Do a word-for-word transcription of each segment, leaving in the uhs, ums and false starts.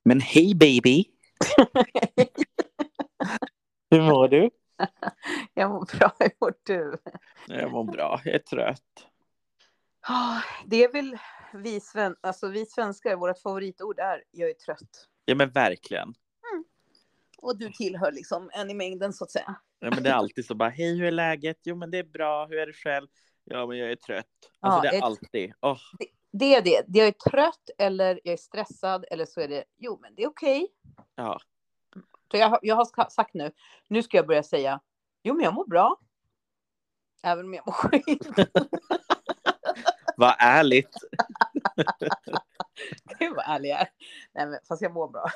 Men hej baby! Hur mår du? Jag mår bra, hur mår du? Jag mår bra, jag är trött. Oh, det är väl vi, sven- alltså vi svenskar, vårt favoritord är jag är trött. Ja men verkligen. Mm. Och du tillhör liksom en i mängden så att säga. Ja men det är alltid så bara, hej hur är läget? Jo men det är bra, hur är det själv? Ja men jag är trött. Alltså Ja, det är ett... alltid. Oh. Det, det är det, jag är trött eller jag är stressad eller så är det, jo men det är okej. Okay. Ja. Så jag, jag har sagt nu, nu ska jag börja säga, jo men jag mår bra. Även om jag mår skit. Vad ärligt. Gud vad ärlig jag är. Nej men fast jag mår bra.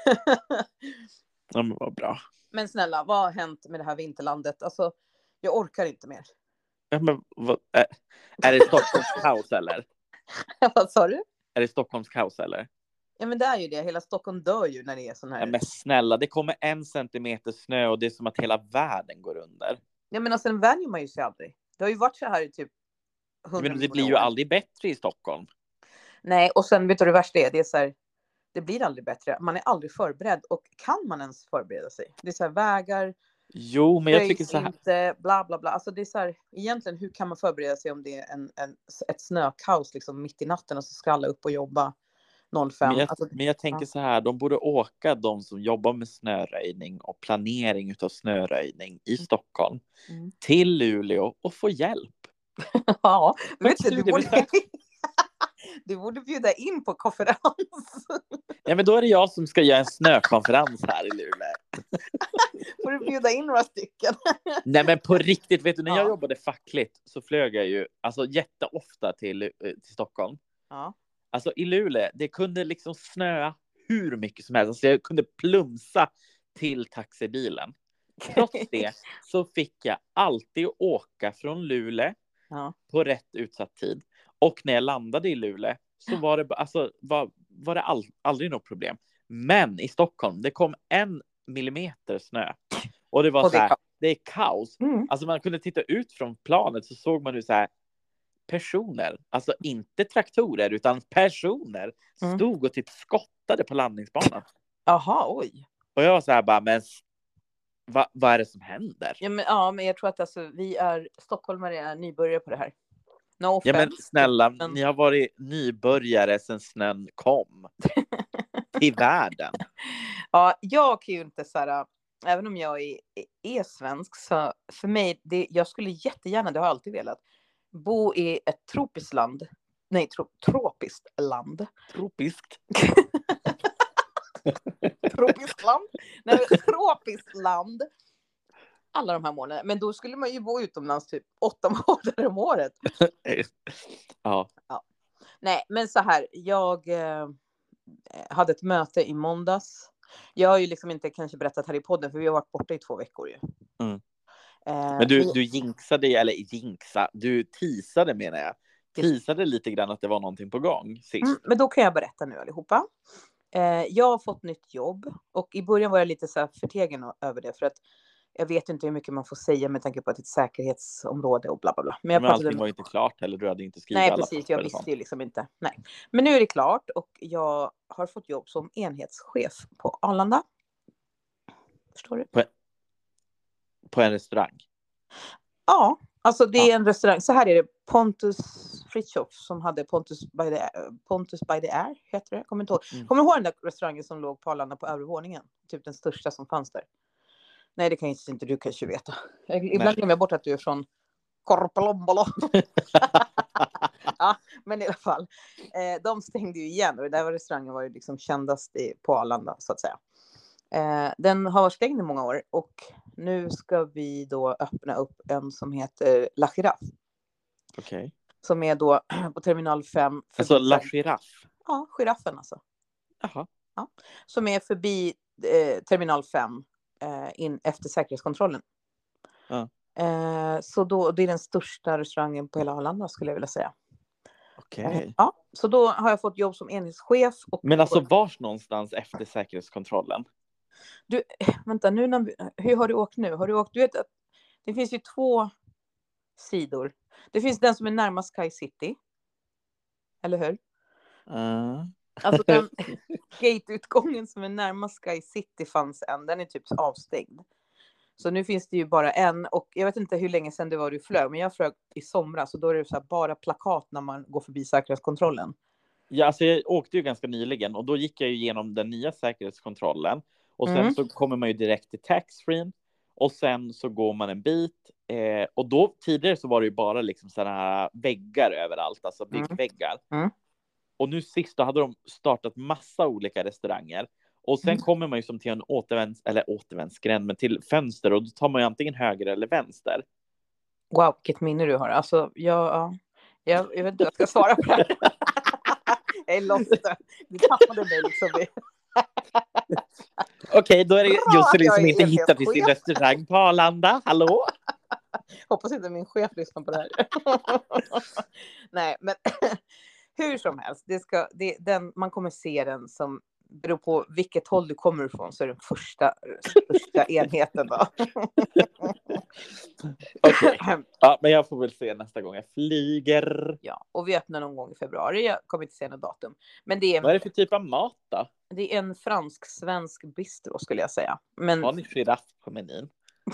Ja men vad bra. Men snälla, vad har hänt med det här vinterlandet? Alltså, jag orkar inte mer. Ja, men, vad, är, är det Stockholms kaos eller? Vad sa du? Är det Stockholms kaos eller? Ja men det är ju det, hela Stockholm dör ju när det är sån här. Ja, men snälla, det kommer en centimeter snö och det är som att hela världen går under. Ja men alltså, sen vänjer man ju sig aldrig. Det har ju varit så här i typ hundra Men det blir år. ju aldrig bättre i Stockholm. Nej, och sen vet du det värsta är, det är så här, det blir aldrig bättre. Man är aldrig förberedd, och kan man ens förbereda sig? Det är så här, vägar, Jo, men jag tycker så här. Inte, bla bla bla. Alltså det är så här, egentligen hur kan man förbereda sig om det är en, en, ett snökaos liksom mitt i natten och så ska alla upp och jobba noll fem. Men jag, alltså, men jag tänker ja. så här, de borde åka, de som jobbar med snöröjning och planering utav snöröjning i Stockholm, Mm. till Luleå och få hjälp. Ja, vet du, du det borde, du borde bjuda in på konferens. Ja, men då är det jag som ska göra en snökonferens här i Luleå. Får du bjuda in några stycken? Nej, men på riktigt, vet du, när jag Ja. jobbade fackligt så flög jag ju alltså jätteofta till, till Stockholm. Ja. Alltså i Luleå, det kunde liksom snöa hur mycket som helst. Alltså jag kunde plumsa till taxibilen. Trots det så fick jag alltid åka från Luleå Ja. på rätt utsatt tid. Och när jag landade i Luleå så var det, alltså, var, var det all, aldrig något problem. Men i Stockholm, det kom en millimeter snö. Och det var Och så här, det är, det är kaos. Mm. Alltså man kunde titta ut från planet så såg man ju så här personer, alltså inte traktorer utan personer Mm. stod och typ skottade på landningsbanan. Jaha, oj. Och jag var så här bara, men vad, vad är det som händer? Ja men, ja, men jag tror att alltså, vi är, stockholmare är nybörjare på det här. No Ja offense. men snälla, men... ni har varit nybörjare sedan snön kom till världen. Ja, jag kan ju inte så här, även om jag är, är svensk, så för mig, det, jag skulle jättegärna, det har jag alltid velat, bo i ett tropiskt land. Nej, tro, tropiskt land. Tropiskt. tropiskt land? Nej, tropiskt land. Alla de här månaderna. Men då skulle man ju bo utomlands typ åtta månader om året. Ja. Ja. Nej, men så här, jag eh, hade ett möte i måndags. Jag har ju liksom inte kanske berättat här i podden, för vi har varit borta i två veckor ju. Mm. Eh, Men du, vi... du jinxade, eller jinxa, du teasade menar jag. Teasade lite grann att det var någonting på gång sist. Mm, men då kan jag berätta nu allihopa. Eh, jag har fått nytt jobb, och i början var jag lite så här förtegen över det, för att jag vet inte hur mycket man får säga med tanke på att det är ett säkerhetsområde och bla bla bla. Men, jag men allting med... var inte klart heller, du hade inte skrivit Nej, alla precis, jag papper visste ju liksom inte. Nej. Men nu är det klart, och jag har fått jobb som enhetschef på Arlanda. Förstår du? På, på en restaurang? Ja, alltså det är Ja. en restaurang. Så här är det, Pontus Fritiof som hade Pontus by the, Pontus by the Air, heter det. Kommer inte ihåg. Mm. Kommer du ihåg den där restaurangen som låg på Arlanda på övervåningen? Typ den största som fanns där. Nej, det kan inte, inte du kanske veta. Jag, ibland glömmer jag bort att du är från Korpalombolo. Ja, men i alla fall. Eh, de stängde ju igen, och det där var restaurangen var ju liksom kändast i, på Arlanda så att säga. Eh, den har varit stängd i många år, och nu ska vi då öppna upp en som heter La Giraffe. Okej. Okay. Som är då på terminal fem. Alltså La Giraffe? Ja, giraffen alltså. Jaha. Ja. Som är förbi eh, terminal fem eh, in efter säkerhetskontrollen. Ja. Eh, så då, det är den största restaurangen på hela Arlanda skulle jag vilja säga. Okej. Okay. Eh, ja, så då har jag fått jobb som enhetschef. Och men alltså vars någonstans efter säkerhetskontrollen? Du, vänta, nu när vi, hur har du åkt nu? Har du åkt, du vet att det finns ju två sidor. Det finns den som är närmast Sky City. Eller hur? Uh. Alltså den gateutgången som är närmast Sky City fanns en, den är typ avstängd. Så nu finns det ju bara en, och jag vet inte hur länge sedan det var du flög, men jag flög i somras, så då är det så här bara plakat när man går förbi säkerhetskontrollen. Ja, alltså jag åkte ju ganska nyligen och då gick jag ju igenom den nya säkerhetskontrollen och sen Mm. så kommer man ju direkt till taxfree och sen så går man en bit eh, och då tidigare så var det ju bara liksom sådana här väggar överallt, alltså byggväggar. Mm. Mm. Och nu sist då hade de startat massa olika restauranger. Och sen Mm. kommer man ju som till en återvänds, eller återvändsgränd, men till fönster. Och då tar man ju antingen höger eller vänster. Wow, vilket minne du har. Alltså, jag, ja, jag, jag vet inte vad jag ska svara på det här. Jag är lost. Du tappade mig liksom. Okej, okay, då är det Josselin som inte hittar till sin chef. restaurang på Arlanda. Hallå? Hoppas inte min chef lyssnar på det här. Nej, men hur som helst. Det ska, det, den, man kommer se den som, beror på vilket håll du kommer ifrån, så är den första, första enheten då. Okej, okay. Ja, men jag får väl se nästa gång jag flyger. Ja, och vi öppnar någon gång i februari. Jag kommer inte se något datum. Men det är, vad är det för typ av mat då? Det är en fransk-svensk bistro skulle jag säga. Men... har ni giraff på menyn?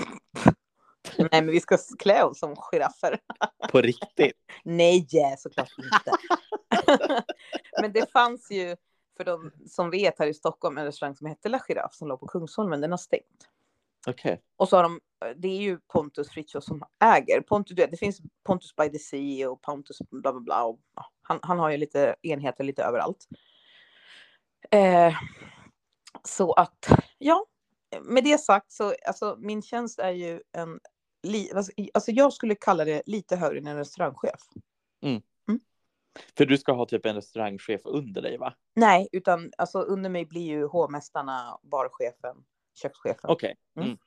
Nej, men vi ska klä oss som giraffer. På riktigt? Nej, såklart inte. Men det fanns ju, för de som vet, här i Stockholm en restaurang som heter La Giraff som låg på Kungsholmen, den har stängt. Okej. Okay. Och så har de, det är ju Pontus Fritiof som äger. Pontus, det finns Pontus by the Sea och Pontus bla bla bla. Och, ja, han, han har ju lite enheter lite överallt. Eh, så att, ja, med det sagt så, alltså min tjänst är ju en, alltså jag skulle kalla det lite högre än en restaurangchef. Mm. Mm. För du ska ha typ en restaurangchef under dig, va? Nej, utan alltså under mig blir ju hovmästarna, barchefen, kökschefen. Okej. Okay. Mm.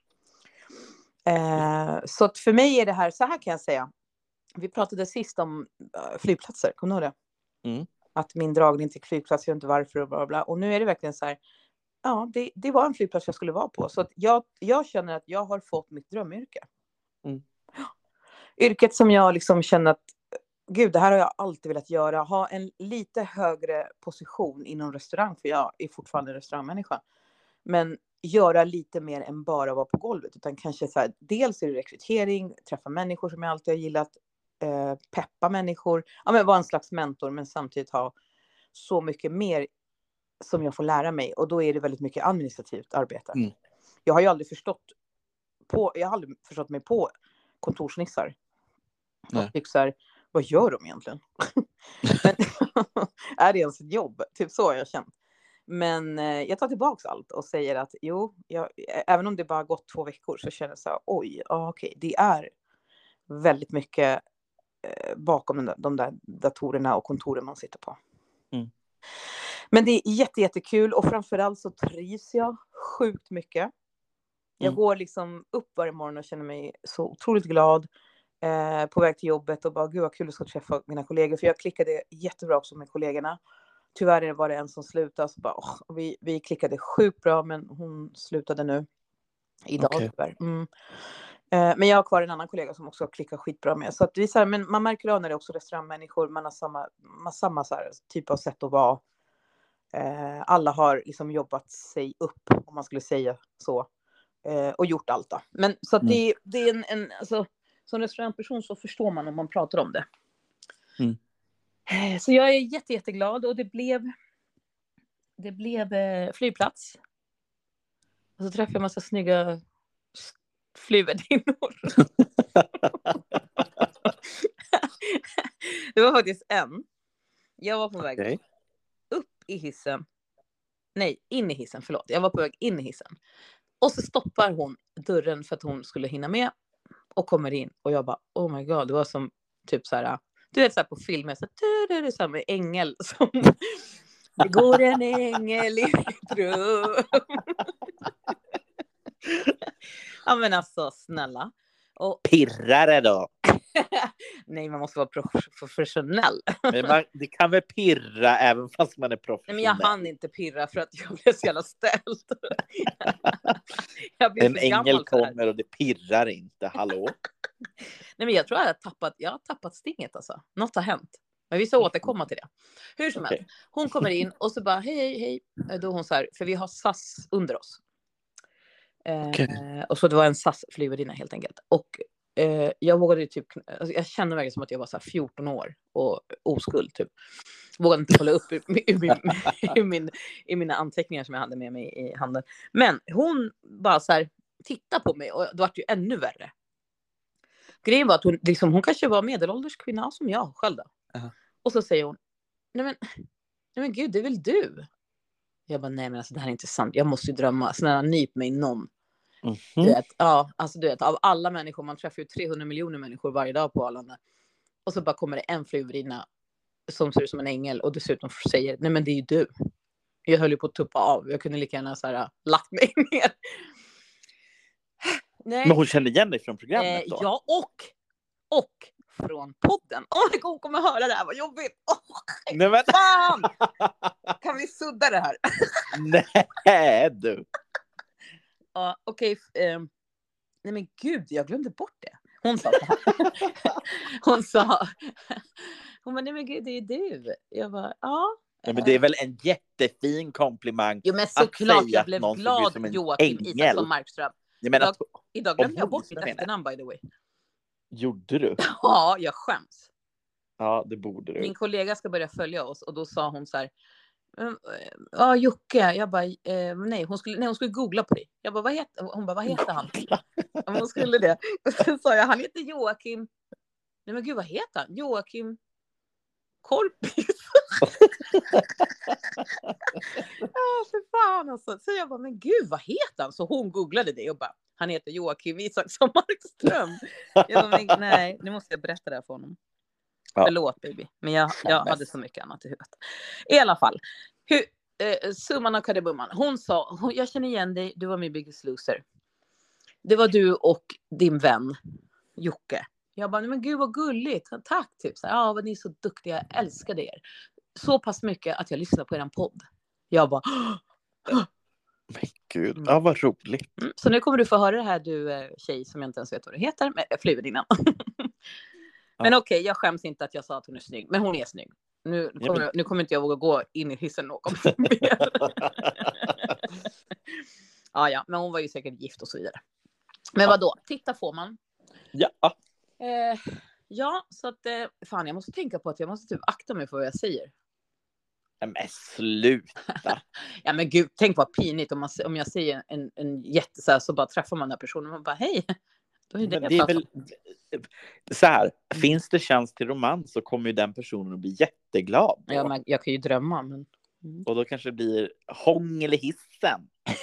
Eh, så att för mig är det här, så här kan jag säga. Vi pratade sist om uh, flygplatser, kommer du ihåg det? Mm. Att min dragning till flygplats, jag vet inte varför och bla bla. Och nu är det verkligen så här, ja, det, det var en flygplats jag skulle vara på. Så att jag, jag känner att jag har fått mitt drömyrke. Mm. Yrket som jag liksom känner att, gud, det här har jag alltid velat göra. Ha en lite högre position inom restaurang, för jag är fortfarande en restaurangmänniska. Men göra lite mer än bara vara på golvet. Utan kanske så här, dels är det rekrytering, träffa människor som jag alltid har gillat. Eh, peppa människor. Ja, men vara en slags mentor, men samtidigt ha så mycket mer som jag får lära mig. Och då är det väldigt mycket administrativt arbete. Mm. Jag har ju aldrig förstått på, jag har aldrig förstått mig på kontorsnissar. Och tycker så här, vad gör de egentligen? Men, är det ens ett jobb? Typ så har jag känt. Men eh, jag tar tillbaka allt och säger att jo, jag, även om det bara gått två veckor så känner jag så här, oj, ja, okej, det är väldigt mycket eh, bakom de där, de där datorerna och kontoren man sitter på. Mm. Men det är jätte, jättekul, och framförallt så trivs jag sjukt mycket. Jag mm. går liksom upp varje morgon och känner mig så otroligt glad eh, på väg till jobbet och bara, gud vad kul att träffa mina kollegor, för jag klickade jättebra också med kollegorna. Tyvärr var det en som slutade, så bara, oh, vi, vi klickade sjukt bra, men hon slutade nu idag. Okay. Mm. Eh, men jag har kvar en annan kollega som också klickar skitbra med. Så att vi, så här, men man märker av när det är också restaurangmänniskor, man har samma, man har samma så här, typ av sätt att vara. Eh, alla har liksom jobbat sig upp, om man skulle säga så. Eh, och gjort allt då. Men så att mm. det, det är en, en alltså, som restaurangperson så förstår man om man pratar om det. Mm. Så jag är jätte, jätteglad, och det blev det blev eh, flygplats. Och så träffade jag en massa snygga flygvärdinnor. Det var faktiskt en. Jag var på väg okay. upp i hissen. Nej, in i hissen, förlåt. Jag var på väg in i hissen. Och så stoppar hon dörren för att hon skulle hinna med. Och kommer in. Och jag bara, oh my god, det var som typ så här... Du vet så här på filmer, så det är samma ängel som det går en ängel i mitt rum. Ja, men alltså snälla. Och... pirrare då? Nej, man måste vara professionell. Men man, det kan väl pirra även fast man är professionell. Nej, men jag hann inte pirra för att jag blev så jävla ställd. Jag blev en ängel kommer och det pirrar inte, hallå? Nej, men jag tror jag har tappat, jag har tappat stinget alltså. Något har hänt. Men vi ska återkomma till det. Hur som helst. Okej. Hon kommer in och så bara hej, hej, hej. Då hon så här, för vi har S A S under oss. Eh, Okej. och så det var en S A S-flygvärdinna helt enkelt. Och eh, jag vågade typ, alltså jag kände verkligen som att jag var så här fjorton år och oskuld typ. Vågade inte kolla upp ur, ur, min, ur min, i mina anteckningar som jag hade med mig i handen. Men hon bara så här tittade på mig och det var ju ännu värre. Grejen var att hon, liksom, hon kanske var medelålders kvinna som jag själv då. Uh-huh. Och så säger hon, nej men, nej men gud, det är väl du? Jag bara, nej men alltså det här är inte sant. Jag måste ju drömma. Snälla, nyp mig någon. Mm-hmm. Du vet, ja, alltså du vet, av alla människor, man träffar ju trehundra miljoner människor varje dag på Arlanda. Och så bara kommer det en flygvärdinna som ser ut som en ängel och dessutom säger, nej men det är ju du. Jag höll ju på att tuppa av. Jag kunde lika gärna så här lagt mig ner. Nej. Men hon kände igen dig från programmet då? Eh, ja, och och från podden. Åh, oh, hon kommer höra det här, vad jobbigt. Oh, nej, men... fan! Kan vi sudda det här? Nej, du. Ja, okej. Okay, eh, nej men gud, jag glömde bort det. Hon sa så här. Hon sa, hon bara, nej men gud, det är du. Jag bara, ja. Nej, men det är väl en jättefin komplimang. Jo, men såklart, jag blev glad, Joakim Isaksson Markström. Jag menar, idag, idag glömde jag bort mitt efternamn, by the way. Gjorde du? Ja, jag skäms. Ja, det borde du. Min kollega ska börja följa oss och då sa hon så här, ja, Jocke. Jag bara, eh, nej, hon skulle, nej, hon skulle googla på dig. Jag bara, vad heter, hon bara, vad heter han? Ja, hon skulle det. Och sen sa jag, han heter Joakim. Nej men gud, vad heter han? Joakim Korpis. Ja, för fan alltså. Så jag bara, men gud, vad heter han? Så hon googlade det och bara, han heter Joakim Isaksson Markström. Jag bara, men, nej, nu måste jag berätta det här för honom. Ja. Förlåt baby, men jag, jag hade så mycket annat i huvudet. I alla fall, hur, eh, summan av kardemumman. Hon sa, hon, jag känner igen dig, du var min biggest loser. Det var du och din vän Jocke. Jag bara, men gud vad gulligt, tack typ. Så, ja, vad ni är så duktiga, jag älskade er. Så pass mycket att jag lyssnar på er podd. Jag bara, men gud, ja, vad roligt. Mm, så nu kommer du få höra det här, du tjej som jag inte ens vet vad du heter, men flygvärdinnan. Men okej, okay, jag skäms inte att jag sa att hon är snygg. Men hon är snygg. Nu kommer, ja, men... nu kommer inte jag våga gå in i hissen någon. ja, ja, men hon var ju säkert gift och så vidare. Men vad då? Titta får man. Ja. Eh, ja, så att eh, fan, jag måste tänka på att jag måste typ akta mig för vad jag säger. Men sluta. Ja, men gud, tänk vad pinigt om, man, om jag säger en, en jätte så här, så bara träffar man den här personen och man bara, hej. Är det, men det är väl så här, finns det chans till romans så kommer ju den personen att bli jätteglad då. Ja, men jag kan ju drömma, men... Mm. Och då kanske det blir hångel i hissen.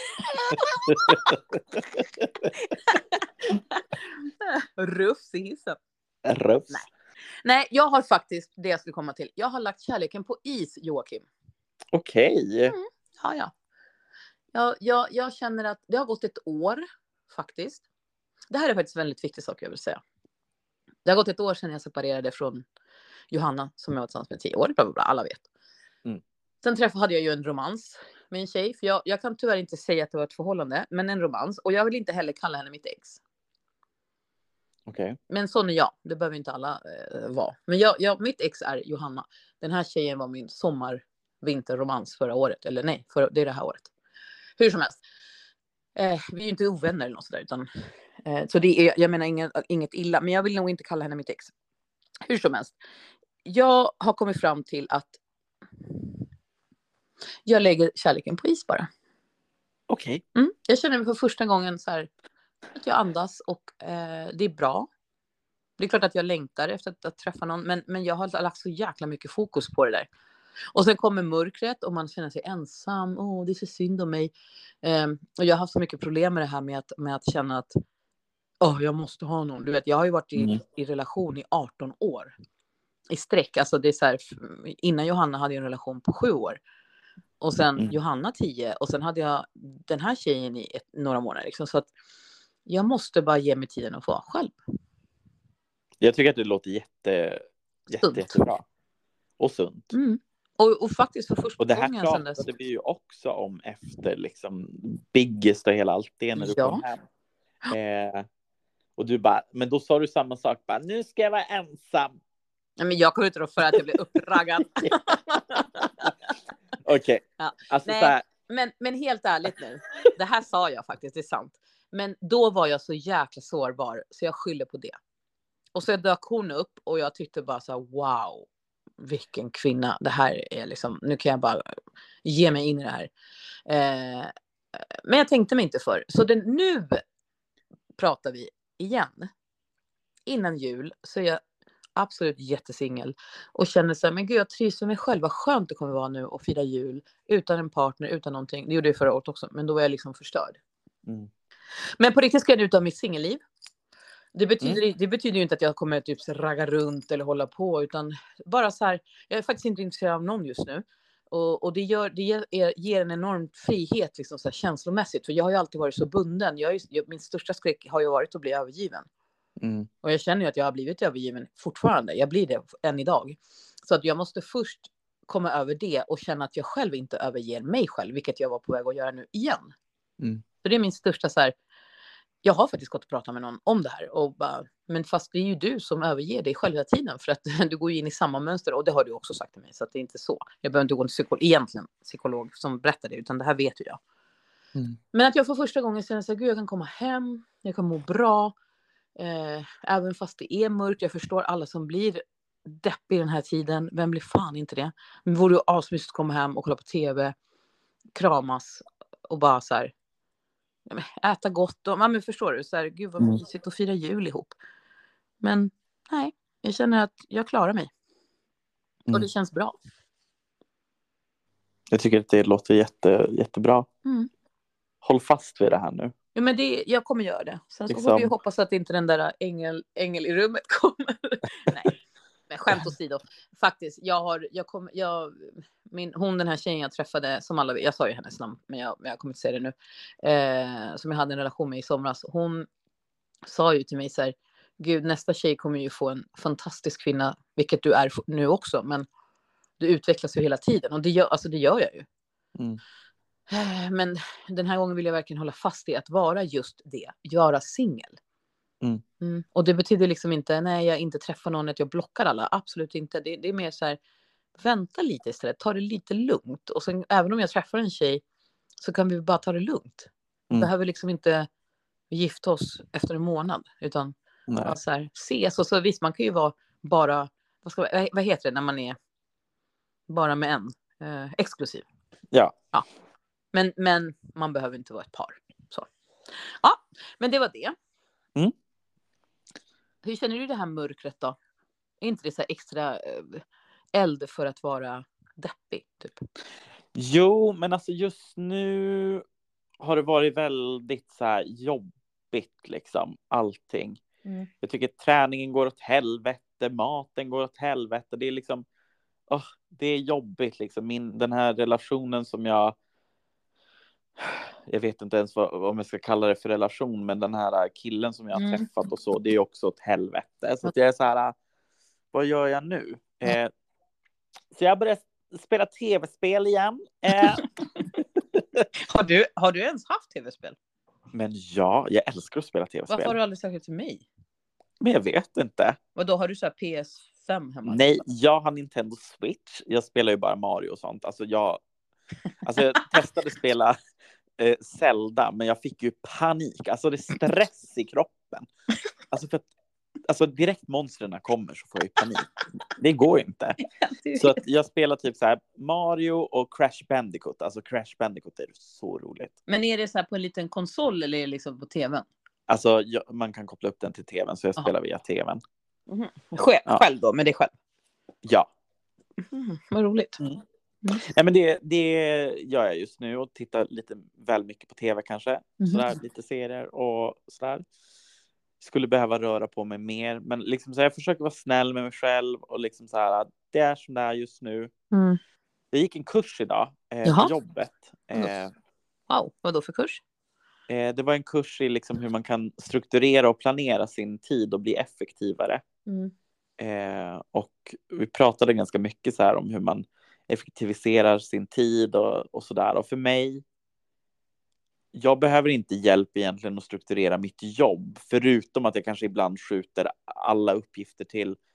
Rufs i hissen. Rufs. Nej. Nej, jag har faktiskt det jag skulle komma till. Jag har lagt kärleken på is, Joakim. Okej. Okay. Mm, ja, ja. Jag, jag, jag känner att det har gått ett år faktiskt. Det här är faktiskt en väldigt viktig sak jag vill säga. Det har gått ett år sedan jag separerade från Johanna som jag var tillsammans med tio år. Bla, bla, bla, alla vet. Mm. Sen träffade hade jag ju en romans med en tjej. För jag, jag kan tyvärr inte säga att det var ett förhållande. Men en romans. Och jag vill inte heller kalla henne mitt ex. Okej. Okay. Men sån är jag. Det behöver inte alla eh, vara. Men jag, jag, mitt ex är Johanna. Den här tjejen var min sommar-vinterromans förra året. Eller nej, för, det är det här året. Hur som helst. Eh, vi är ju inte ovänner eller något sådär. Utan, eh, så det är, jag menar inget, inget illa. Men jag vill nog inte kalla henne mitt ex. Hur som helst. Jag har kommit fram till att jag lägger kärleken på is bara. Okej. Okay. Mm, jag känner mig för första gången så här att jag andas och eh, det är bra. Det är klart att jag längtar efter att, att träffa någon. Men, men jag har lagt så jäkla mycket fokus på det där. Och sen kommer mörkret och man känner sig ensam. Åh, oh, det är så synd om mig. Eh, och jag har haft så mycket problem med det här med att, med att känna att åh, oh, jag måste ha någon. Du vet, jag har ju varit i, mm. i relation i arton år. I sträck. Alltså det är så här, innan Johanna hade jag en relation på sju år. Och sen mm. Johanna tio. Och sen hade jag den här tjejen i ett, några månader. Liksom, så att jag måste bara ge mig tiden att få vara själv. Jag tycker att det låter jätte, jätte, jättebra. Och sunt. Mm. Och, och faktiskt för första och det här gången pratade dess... vi ju också om efter liksom biggest och hela allt det när du ja. kom hem. Eh, och du bara, men då sa du samma sak. Bara, nu ska jag vara ensam. Men jag kommer inte för att jag blir uppraggad. Okej. Okay. Ja. Alltså, Nej, här... men, men helt ärligt nu. Det här sa jag faktiskt, det är sant. Men då var jag så jäkla sårbar. Så jag skyller på det. Och så dök hon upp. Och jag tyckte bara så här, wow. Vilken kvinna. Det här är liksom. Nu kan jag bara ge mig in i det här. Eh, men jag tänkte mig inte för. Så den, nu pratar vi igen. Innan jul så är jag absolut jättesingel. Och känner så här, men gud jag trivs med mig själv. Vad skönt det kommer vara nu att fira jul. Utan en partner, utan någonting. Det gjorde jag förra året också. Men då var jag liksom förstörd. Mm. Men på riktigt ska jag nu ta mitt singelliv. Det betyder, Mm. det betyder ju inte att jag kommer typ ragga runt eller hålla på. Utan bara så här, jag är faktiskt inte intresserad av någon just nu. Och, och det, gör, det ger, ger en enorm frihet liksom så här, känslomässigt. För jag har ju alltid varit så bunden. Jag är, jag, min största skräck har ju varit att bli övergiven. Mm. Och jag känner ju att jag har blivit övergiven fortfarande. Jag blir det än idag. Så att jag måste först komma över det och känna att jag själv inte överger mig själv. Vilket jag var på väg att göra nu igen. Mm. Så det är min största så här. Jag har faktiskt gått och pratat med någon om det här. Och bara, men fast det är ju du som överger dig själv hela tiden. För att du går ju in i samma mönster. Och det har du också sagt till mig. Så att det är inte så. Jag behöver inte gå en psykolog, egentligen psykolog som berättar det. Utan det här vet ju jag. Mm. Men att jag för första gången känner så här, gud jag kan komma hem. Jag kan må bra. Eh, även fast det är mörkt. Jag förstår alla som blir deppig den här tiden. Vem blir fan inte det? Men vore ju asmysigt att komma hem och kolla på tv. Kramas. Och bara så här. Äta gott. Och, men förstår du? Så här, gud vad mysigt att fira jul ihop. Men nej. Jag känner att jag klarar mig. Mm. Och det känns bra. Jag tycker att det låter jätte, jättebra. Mm. Håll fast vid det här nu. Ja, men det, jag kommer göra det. Sen så liksom... får vi hoppas att inte den där ängel, ängel i rummet kommer. Nej, men skämt åsido. Faktiskt, jag har, jag kom, jag, min, hon den här tjejen jag träffade, som alla vet, jag sa ju hennes namn, men jag, men jag kommer inte säga det nu. Eh, som jag hade en relation med i somras. Hon sa ju till mig så här, gud nästa tjej kommer ju få en fantastisk kvinna, vilket du är nu också, men du utvecklas ju hela tiden. Och det gör, alltså det gör jag ju. Mm. Men den här gången vill jag verkligen hålla fast i att vara just det. Göra singel. Mm. Mm. Och det betyder liksom inte, nej jag inte träffar någon, att jag blockar alla. Absolut inte. Det, det är mer så här, vänta lite istället. Ta det lite lugnt. Och sen, även om jag träffar en tjej så kan vi bara ta det lugnt. Vi mm. behöver liksom inte gifta oss efter en månad. Utan bara så här, ses. Och så visst, man kan ju vara bara, vad, ska, vad heter det när man är bara med en? Eh, exklusiv. Ja. Ja. Men, men man behöver inte vara ett par. Så. Ja, men det var det. Mm. Hur känner du det här mörkret då? Är inte det så här extra eld för att vara deppig typ? Jo, men alltså just nu har det varit väldigt så här jobbigt liksom, allting. Mm. Jag tycker träningen går åt helvete, maten går åt helvete. Det är liksom, oh, det är jobbigt liksom. Min, den här relationen som jag jag vet inte ens vad, om jag ska kalla det för relation, men den här killen som jag har mm. träffat och så, det är också ett helvete. Så att jag är så här, vad gör jag nu? Mm. Eh, så jag började spela tv-spel igen. Eh. har, du, har du ens haft tv-spel? Men ja, jag älskar att spela tv-spel. Varför har du aldrig sagt det till mig? Men jag vet inte. Och då har du så här P S fem hemma? Nej, jag har Nintendo Switch. Jag spelar ju bara Mario och sånt. Alltså jag, alltså jag testade spela eh, Zelda, men jag fick ju panik. Alltså det är stress i kroppen. Alltså för att alltså direkt monstren kommer så får jag ju panik. Det går ju inte. Så att jag spelar typ så här Mario och Crash Bandicoot. Alltså Crash Bandicoot är så roligt. Men är det så här på en liten konsol eller är det liksom på tvn? Alltså jag, man kan koppla upp den till tvn, så jag Aha. spelar via tvn. Mm. Själv, ja. själv då, men det är själv? Ja. Mm, vad roligt. Mm. Mm. Nej, men det, det gör jag just nu och tittar lite väl mycket på tv kanske. Mm. Sådär, lite serier och sådär. Skulle behöva röra på mig mer. Men liksom så här, jag försöker vara snäll med mig själv. Och liksom så här, det är som det är just nu. Mm. Jag gick en kurs idag eh, på jobbet. Eh, wow, vad då för kurs? Eh, det var en kurs i liksom hur man kan strukturera och planera sin tid och bli effektivare. Mm. Eh, och vi pratade ganska mycket så här om hur man effektiviserar sin tid och, och sådär. Och för mig, jag behöver inte hjälp egentligen att strukturera mitt jobb. Förutom att jag kanske ibland skjuter alla uppgifter till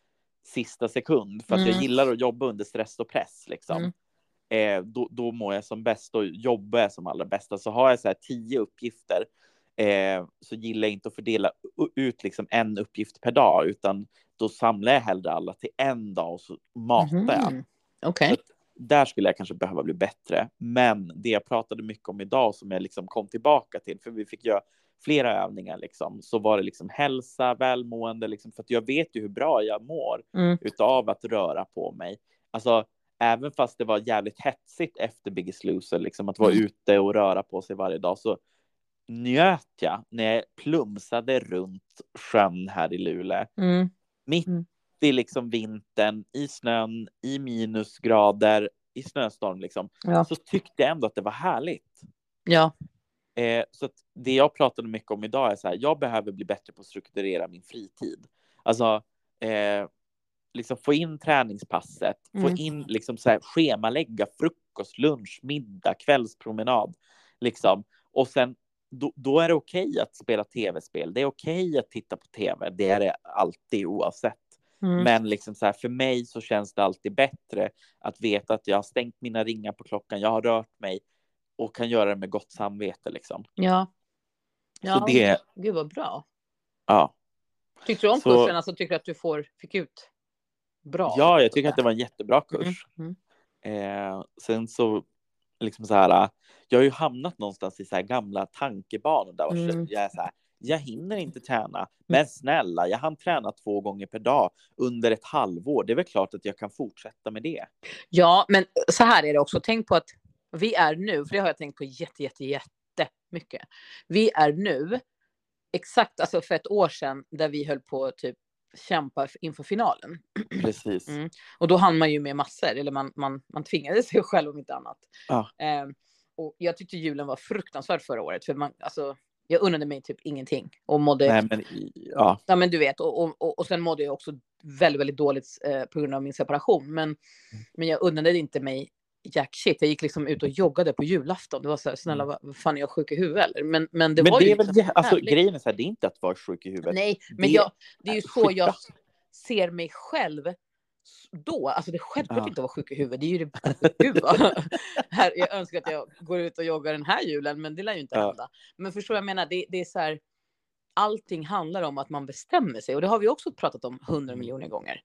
sista sekund. För att Mm. jag gillar att jobba under stress och press liksom. Mm. Eh, då, då mår jag som bäst och jobbar jag som allra bästa. Så har jag så här tio uppgifter eh, så gillar jag inte att fördela ut liksom en uppgift per dag, utan då samlar jag hellre alla till en dag och så matar jag. Mm. Okej. Så där skulle jag kanske behöva bli bättre. Men det jag pratade mycket om idag som jag liksom kom tillbaka till, för vi fick göra flera övningar liksom, så var det liksom hälsa, välmående liksom, för att jag vet ju hur bra jag mår Mm. utav att röra på mig. Alltså även fast det var jävligt hetsigt efter Biggest Loser liksom, att vara Mm. ute och röra på sig varje dag, så njöt jag när jag plumsade runt sjön här i Luleå. Mm. Mitt Mm. i liksom vintern, i snön, i minusgrader, i snöstorm liksom. Ja. Så tyckte jag ändå att det var härligt. Ja. Eh, så att det jag pratade mycket om idag är så här, jag behöver bli bättre på att strukturera min fritid. Alltså, eh, liksom få in träningspasset, Mm. få in liksom så här, schemalägga frukost, lunch, middag, kvällspromenad. Liksom. Och sen, då, då är det okej att spela tv-spel. Det är okej att titta på tv. Det är det alltid oavsett. Mm. Men liksom så här, för mig så känns det alltid bättre att veta att jag har stängt mina ringar på klockan, jag har rört mig och kan göra det med gott samvete liksom. Ja. Ja, så det, gud vad bra. Ja. Tyckte du om så, kursen? Alltså tycker du att du får, fick ut bra? Ja, jag tycker att det var en jättebra kurs. Mm. Mm. Eh, sen så liksom så här, jag har ju hamnat någonstans i så här gamla tankebanor där mm. jag är så här, jag hinner inte träna, men snälla, jag hann träna två gånger per dag under ett halvår. Det är väl klart att jag kan fortsätta med det. Ja, men så här är det också. Tänk på att vi är nu, för det har jag tänkt på jätte, jätte, jätte mycket. Vi är nu, exakt alltså för ett år sedan, där vi höll på att typ kämpa inför finalen. Precis. Mm. Och då hann man ju med massor, eller man, man, man tvingade sig själv om inte annat. Ja. Eh, och jag tyckte julen var fruktansvärd förra året, för man, alltså, jag unnade mig typ ingenting. Och mådde... Nej, men, ja. Ja, men du vet, och, och, och, och sen mådde jag också väldigt, väldigt dåligt eh, på grund av min separation. Men, mm. men jag unnade inte mig jack shit. Jag gick liksom ut och joggade på julafton. Det var så här, snälla, mm. vad fan är jag sjuk i huvudet? Eller? Men, men det men var det ju är väl, liksom alltså, grejen är så här, det är inte att vara sjuk i huvudet. Nej, men det, jag, det är ju så skita. jag ser mig själv då. Alltså det är självklart ja. inte att vara sjuk i huvudet. Det är ju det. Gud, här, jag önskar att jag går ut och joggar den här julen, men det lär ju inte ja. hända. Men förstår jag menar, det, det är så här, allting handlar om att man bestämmer sig. Och det har vi också pratat om hundra miljoner gånger.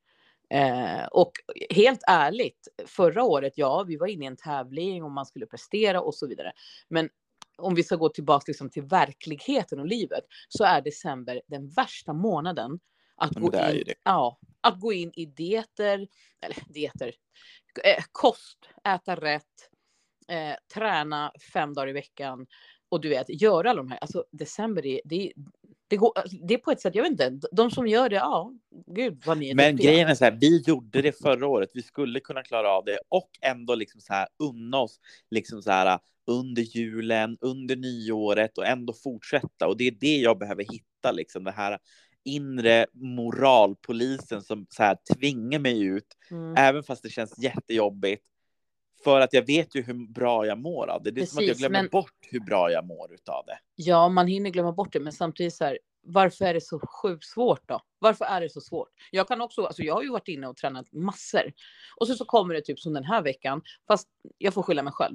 Eh, och helt ärligt, förra året, ja, vi var inne i en tävling och man skulle prestera och så vidare. Men om vi ska gå tillbaka liksom till verkligheten och livet, så är december den värsta månaden att, gå in, ja, att gå in i dieter, eller dieter, eh, kost, äta rätt, eh, träna fem dagar i veckan och du vet, göra alla de här. Alltså december, det, det, det, går, det är på ett sätt, jag vet inte, de som gör det, ja, gud vad ni är Men duktiga. grejen är så här, vi gjorde det förra året, vi skulle kunna klara av det och ändå liksom så här unna oss liksom så här under julen, under nyåret och ändå fortsätta. Och det är det jag behöver hitta, liksom det här inre moralpolisen som så här tvingar mig ut, mm. även fast det känns jättejobbigt. För att jag vet ju hur bra jag mår av det. Det är Precis, som att jag glömmer men... bort hur bra jag mår utav det. Ja, man hinner glömma bort det. Men samtidigt så här, varför är det så sjukt svårt då? Varför är det så svårt? Jag kan också, alltså jag har ju varit inne och tränat massor. Och så, så kommer det typ som den här veckan. Fast jag får skylla mig själv.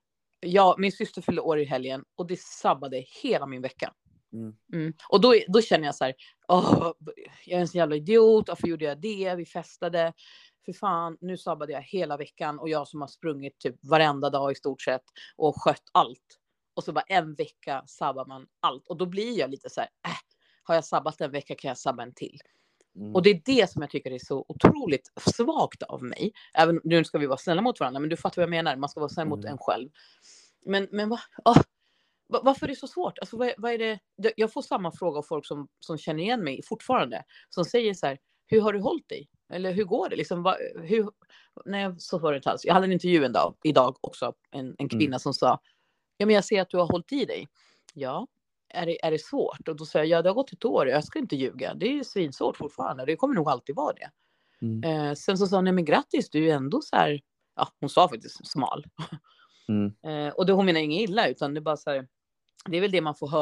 Ja, min syster fyllde år i helgen. Och det sabbade hela min vecka. Mm. Mm. Och då, då känner jag så här, åh, jag är en sån jävla idiot. Varför gjorde jag det? Vi festade. För fan, nu sabbade jag hela veckan. Och jag som har sprungit typ varenda dag i stort sett. Och skött allt. Och så bara en vecka sabbar man allt. Och då blir jag lite så här, äh, har jag sabbat en vecka kan jag sabba en till. Mm. Och det är det som jag tycker är så otroligt svagt av mig. Även nu ska vi vara snälla mot varandra. Men du fattar vad jag menar. Man ska vara snäll mot mm. en själv. Men, men va, åh, varför är det så svårt? Alltså, vad, vad är det? Jag får samma fråga av folk som, som känner igen mig fortfarande. Som säger så här, hur har du hållit dig? Eller hur går det? Liksom, va, hur, när jag, så var det inte alls. Jag hade en intervju en dag, idag också. En, en kvinna mm. som sa, ja men jag ser att du har hållit i dig. Ja, är det, är det svårt? Och då säger jag, ja det har gått ett år. Jag ska inte ljuga. Det är ju svinsvårt fortfarande. Det kommer nog alltid vara det. Mm. Eh, sen så sa hon, nej men grattis, du är ändå så här. Ja, hon sa faktiskt smal. Mm. Eh, och det, hon menar inget illa, utan det är bara så här. Det är väl det man får höra.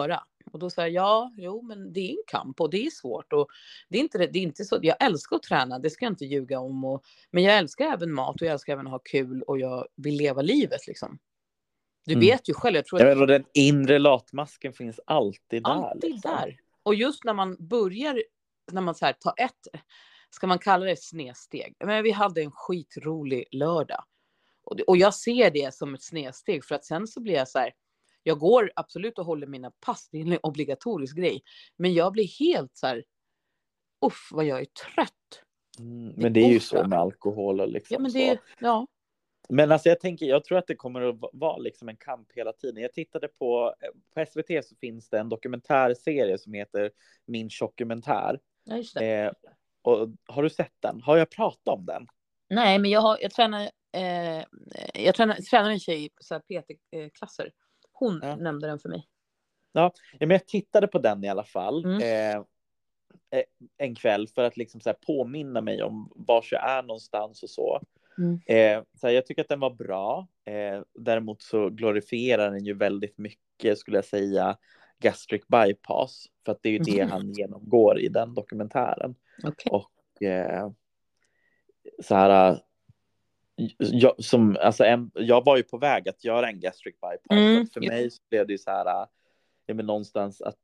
Och då säger jag, ja, jo, men det är en kamp och det är svårt. Och det är inte, det, det är inte så, jag älskar att träna, det ska jag inte ljuga om. Och, men jag älskar även mat och jag älskar även att ha kul och jag vill leva livet liksom. Du Mm. vet ju själv, jag tror Jag att vet, och den inre latmasken finns alltid där. alltid liksom. där. Och just när man börjar, när man så här tar ett, ska man kalla det snedsteg. Men vi hade en skitrolig lördag. Och, det, och jag ser det som ett snedsteg för att sen så blir jag så här, jag går absolut och håller mina pass, det är en obligatorisk grej. Men jag blir helt så här, uff vad jag är trött. Mm, men det är ju så med alkohol och liksom ja, men det, så. Ja. Men alltså jag tänker, jag tror att det kommer att vara liksom en kamp hela tiden. Jag tittade på, på S V T så finns det en dokumentärserie som heter Min tjockumentär. Ja, just det. Eh, och har du sett den? Har jag pratat om den? Nej, men jag, har, jag tränar, eh, jag tränar, tränar en tjej på så här P T-klasser. Hon Ja. nämnde den för mig. Ja, men jag tittade på den i alla fall. Mm. Eh, en kväll för att liksom så här påminna mig om var jag är någonstans och så. Mm. Eh, så här, jag tycker att den var bra. Eh, däremot så glorifierar den ju väldigt mycket, skulle jag säga, gastric bypass. För att det är ju det Mm. han genomgår i den dokumentären. Okay. Och eh, så här... Jag, som, alltså en, jag var ju på väg att göra en gastric bypass. Mm. För mig så blev det ju så här... Jag men någonstans att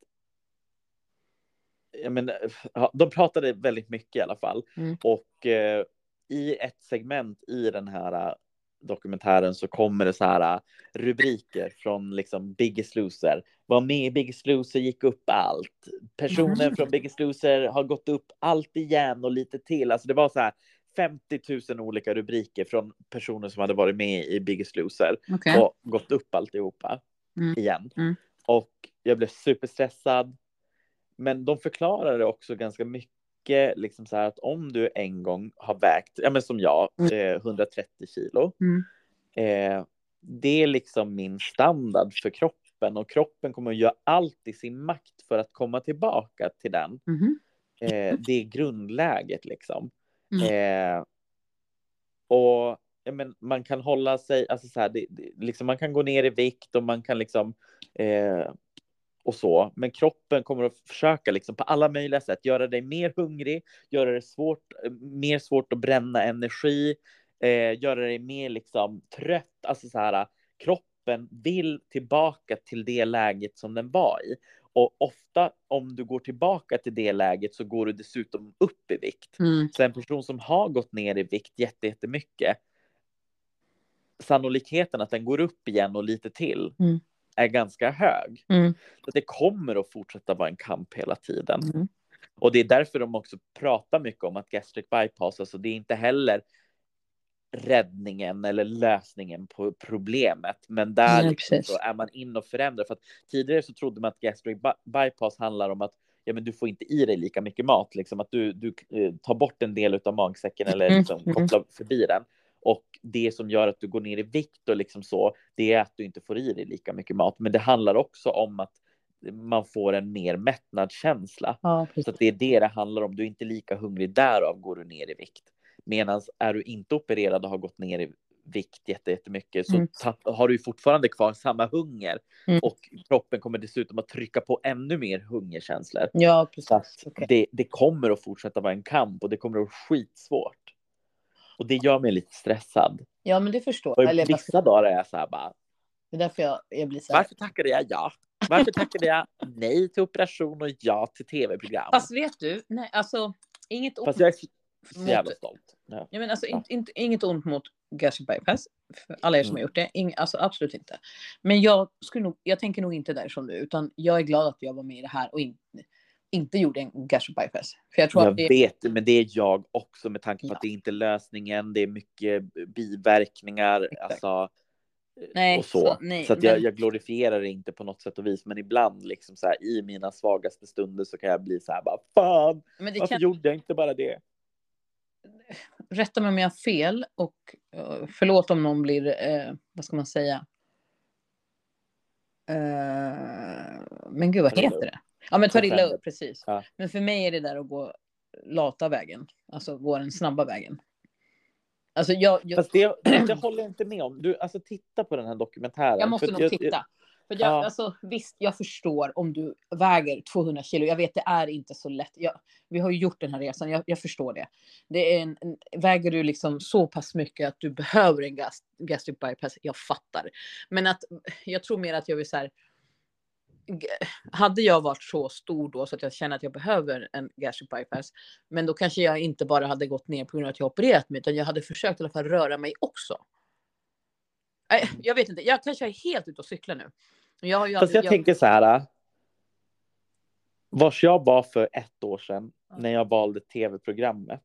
jag men, de pratade väldigt mycket i alla fall. Mm. Och eh, i ett segment i den här uh, dokumentären så kommer det så här uh, rubriker från liksom Biggest Loser. Var med i Biggest Loser, gick upp allt. Personen Mm. från Biggest Loser har gått upp allt igen och lite till. Alltså det var så här femtio tusen olika rubriker från personer som hade varit med i Biggest Loser. Okay. Och gått upp alltihopa mm. igen. Mm. Och jag blev superstressad. Men de förklarade också ganska mycket liksom så här att om du en gång har vägt, ja men som jag, eh, hundratrettio kilo. Mm. Eh, det är liksom min standard för kroppen. Och kroppen kommer att göra allt i sin makt för att komma tillbaka till den. Mm. Eh, det är grundläget liksom. Mm. Eh, och ja, men man kan hålla sig, alltså så här, det, det, liksom, man kan gå ner i vikt och man kan liksom... Eh, och så, men kroppen kommer att försöka liksom på alla möjliga sätt göra dig mer hungrig, göra det svårt, mer svårt att bränna energi, eh, göra dig mer liksom trött, alltså så här, kroppen vill tillbaka till det läget som den var i. Och ofta om du går tillbaka till det läget så går du dessutom upp i vikt. Mm. Så en person som har gått ner i vikt jättemycket, sannolikheten att den går upp igen och lite till mm. är ganska hög. Mm. Så det kommer att fortsätta vara en kamp hela tiden. Mm. Och det är därför de också pratar mycket om att gastric bypass, alltså det är inte heller räddningen eller lösningen på problemet. Men där ja, liksom så är man in och förändrar. För att tidigare så trodde man att gastric bypass handlar om att ja, men du får inte i dig lika mycket mat. Liksom, att du, du eh, tar bort en del av magsäcken eller liksom, mm. kopplar förbi den. Och det som gör att du går ner i vikt och liksom så, det är att du inte får i dig lika mycket mat. Men det handlar också om att man får en mer mättnadskänsla. Ja, så att det är det det handlar om. Du är inte lika hungrig, därav går du ner i vikt. Medan är du inte opererad och har gått ner i vikt jättemycket så mm. ta- har du fortfarande kvar samma hunger. Mm. Och kroppen kommer dessutom att trycka på ännu mer hungerkänslor. Ja, precis. Så att okay. det, det kommer att fortsätta vara en kamp och det kommer att vara skitsvårt. Och det gör mig lite stressad. Ja, men det förstår jag. Eller vissa ska... dagar är jag så här bara... Det är därför jag, jag blir så här... Varför tackade jag ja? Varför tackade jag nej till operation och ja till tv-program? Fast vet du, nej, alltså inget ont. Fast jag är så jävla stolt. Ja. Jag menar, alltså, ja. inte, inget ont mot gastric bypass. För alla er som mm. har gjort det. Ing, alltså, absolut inte. Men jag, skulle nog, jag tänker nog inte där som du. Utan jag är glad att jag var med i det här och in, inte gjorde en gastric bypass. För jag tror jag att det... vet, men det är jag också med tanke på ja. att det inte är lösningen. Det är mycket biverkningar. Exakt. Alltså... Nej, och så, så, nej, så att jag, men... jag glorifierar det inte på något sätt och vis, men ibland liksom så här, i mina svagaste stunder så kan jag bli så här bara, fan, men det varför kan... gjorde jag inte bara det? Rätta mig om jag har fel och uh, förlåt om någon blir, uh, vad ska man säga? Uh, men gud, vad heter det? Ja, men ta illa upp, precis. Ja. Men för mig är det där att gå lata vägen, alltså gå den snabba vägen. Alltså jag, jag... Fast det, det håller jag inte med om. Du, alltså titta på den här dokumentären. Jag måste för nog jag, titta. För jag, Ja. alltså, visst, jag förstår om du väger tvåhundra kilo. Jag vet, det är inte så lätt. Jag, vi har ju gjort den här resan. Jag, jag förstår det. det är en, en, väger du liksom så pass mycket att du behöver en gas, gastric bypass? Jag fattar. Men att, jag tror mer att jag vill så här... Hade jag varit så stor då så att jag känner att jag behöver en gastric bypass, men då kanske jag inte bara hade gått ner på grund av att jag opererat mig, utan jag hade försökt i alla fall röra mig också. Nej, jag vet inte, jag kanske är helt ute och cyklar nu. Jag har ju Fast aldrig, jag, jag... tänker så här. Vars jag var för ett år sedan när jag valde tv-programmet,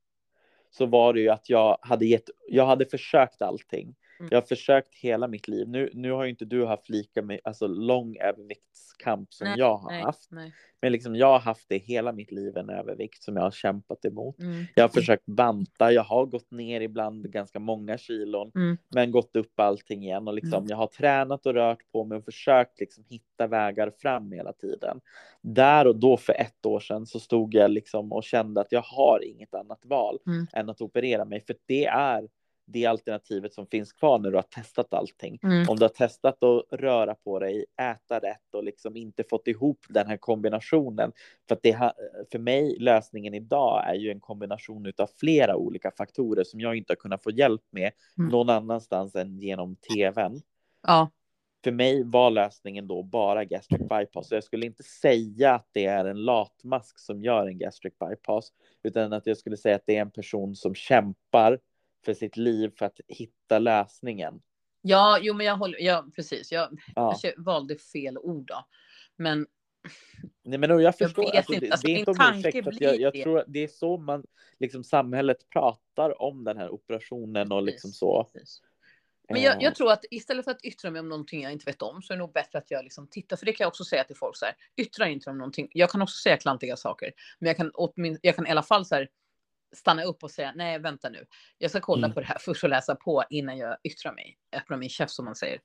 så var det ju att jag hade gett, jag hade försökt allting. Mm. Jag har försökt hela mitt liv. Nu, nu har ju inte du haft lika med, alltså, lång överviktskamp som Nej, jag har nej, haft. nej. Men liksom, jag har haft det hela mitt liv, en övervikt som jag har kämpat emot. Mm. Jag har försökt banta. Jag har gått ner ibland ganska många kilon. Mm. Men gått upp allting igen. Och liksom, Mm. jag har tränat och rört på mig och försökt liksom hitta vägar fram hela tiden. Där och då för ett år sedan så stod jag liksom och kände att jag har inget annat val Mm. än att operera mig. För det är det alternativet som finns kvar när du har testat allting. Mm. Om du har testat att röra på dig, äta rätt och liksom inte fått ihop den här kombinationen. För att det ha, för mig, lösningen idag är ju en kombination av flera olika faktorer som jag inte har kunnat få hjälp med Mm. någon annanstans än genom tvn. Ja. För mig var lösningen då bara gastric bypass. Så jag skulle inte säga att det är en latmask som gör en gastric bypass, utan att jag skulle säga att det är en person som kämpar för sitt liv för att hitta lösningen. Ja, jo, men jag håller, ja, precis. Jag, Ja. jag valde fel ord då. Men Nej, men jag förstår, vet alltså, inte. det, Alltså, det är min inte om tanke ursäkt, för att blir jag, jag det. tror att det är så man, liksom, samhället pratar om den här operationen och liksom Precis, så. precis. Men jag, Eh, jag tror att istället för att yttra mig om någonting jag inte vet om, så är det nog bättre att jag liksom tittar. För det kan jag också säga till folk så här: yttra inte om någonting. Jag kan också säga klantiga saker, men jag kan, åtmin- jag kan i alla fall så här stanna upp och säga: nej, vänta nu. Jag ska kolla Mm. på det här först och läsa på innan jag yttrar mig. Öppna min käft, som man säger.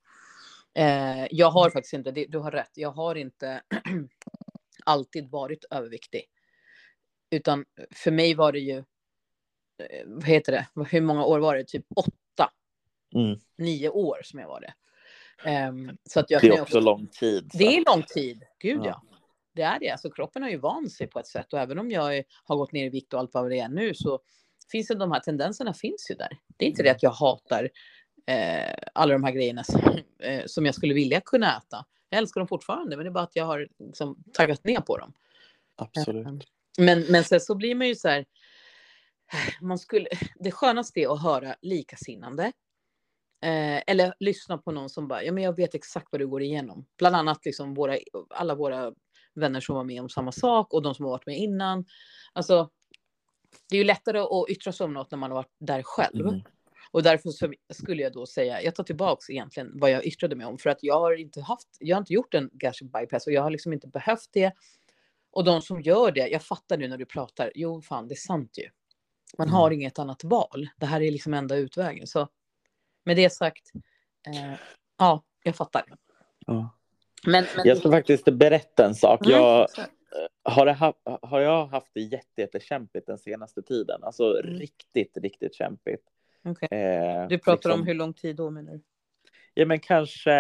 Eh, jag har faktiskt inte, det, du har rätt, jag har inte alltid varit överviktig. Utan för mig var det ju, eh, vad heter det? Hur många år var det? Typ åtta, mm. nio år som jag var det. Um, så att jag Det kan är ju också lång tid. Så. Det är lång tid, gud ja. Ja. Det är det, alltså kroppen har ju vant sig på ett sätt. Och även om jag är, har gått ner i vikt och allt vad det är nu, så finns det, de här tendenserna finns ju där. Det är inte det att jag hatar eh, alla de här grejerna som, eh, som jag skulle vilja kunna äta. Jag älskar dem fortfarande, men det är bara att jag har liksom taggat ner på dem. Absolut. Um, men, men sen så blir man ju så här, man skulle, det skönaste är att höra likasinnande. Eh, eller lyssna på någon som bara, ja, men jag vet exakt vad du går igenom. Bland annat liksom våra, alla våra vänner som var med om samma sak och de som har varit med innan. Alltså, det är ju lättare att yttra sig om något när man har varit där själv. Mm. Och därför så skulle jag då säga, jag tar tillbaks egentligen vad jag yttrade mig om. För att jag har inte haft, jag har inte gjort en gastric bypass och jag har liksom inte behövt det. Och de som gör det, jag fattar nu när du pratar, jo fan, det är sant ju. Man Mm. har inget annat val. Det här är liksom enda utvägen. Så med det sagt, eh, ja, jag fattar. Ja. Men, men... Jag ska faktiskt berätta en sak. Mm. Jag, har, det ha, har jag haft det jätte, jättekämpigt den senaste tiden? Alltså Mm. riktigt, riktigt kämpigt. Okay. Eh, du pratar liksom, om hur lång tid då, menar du? Ja, men kanske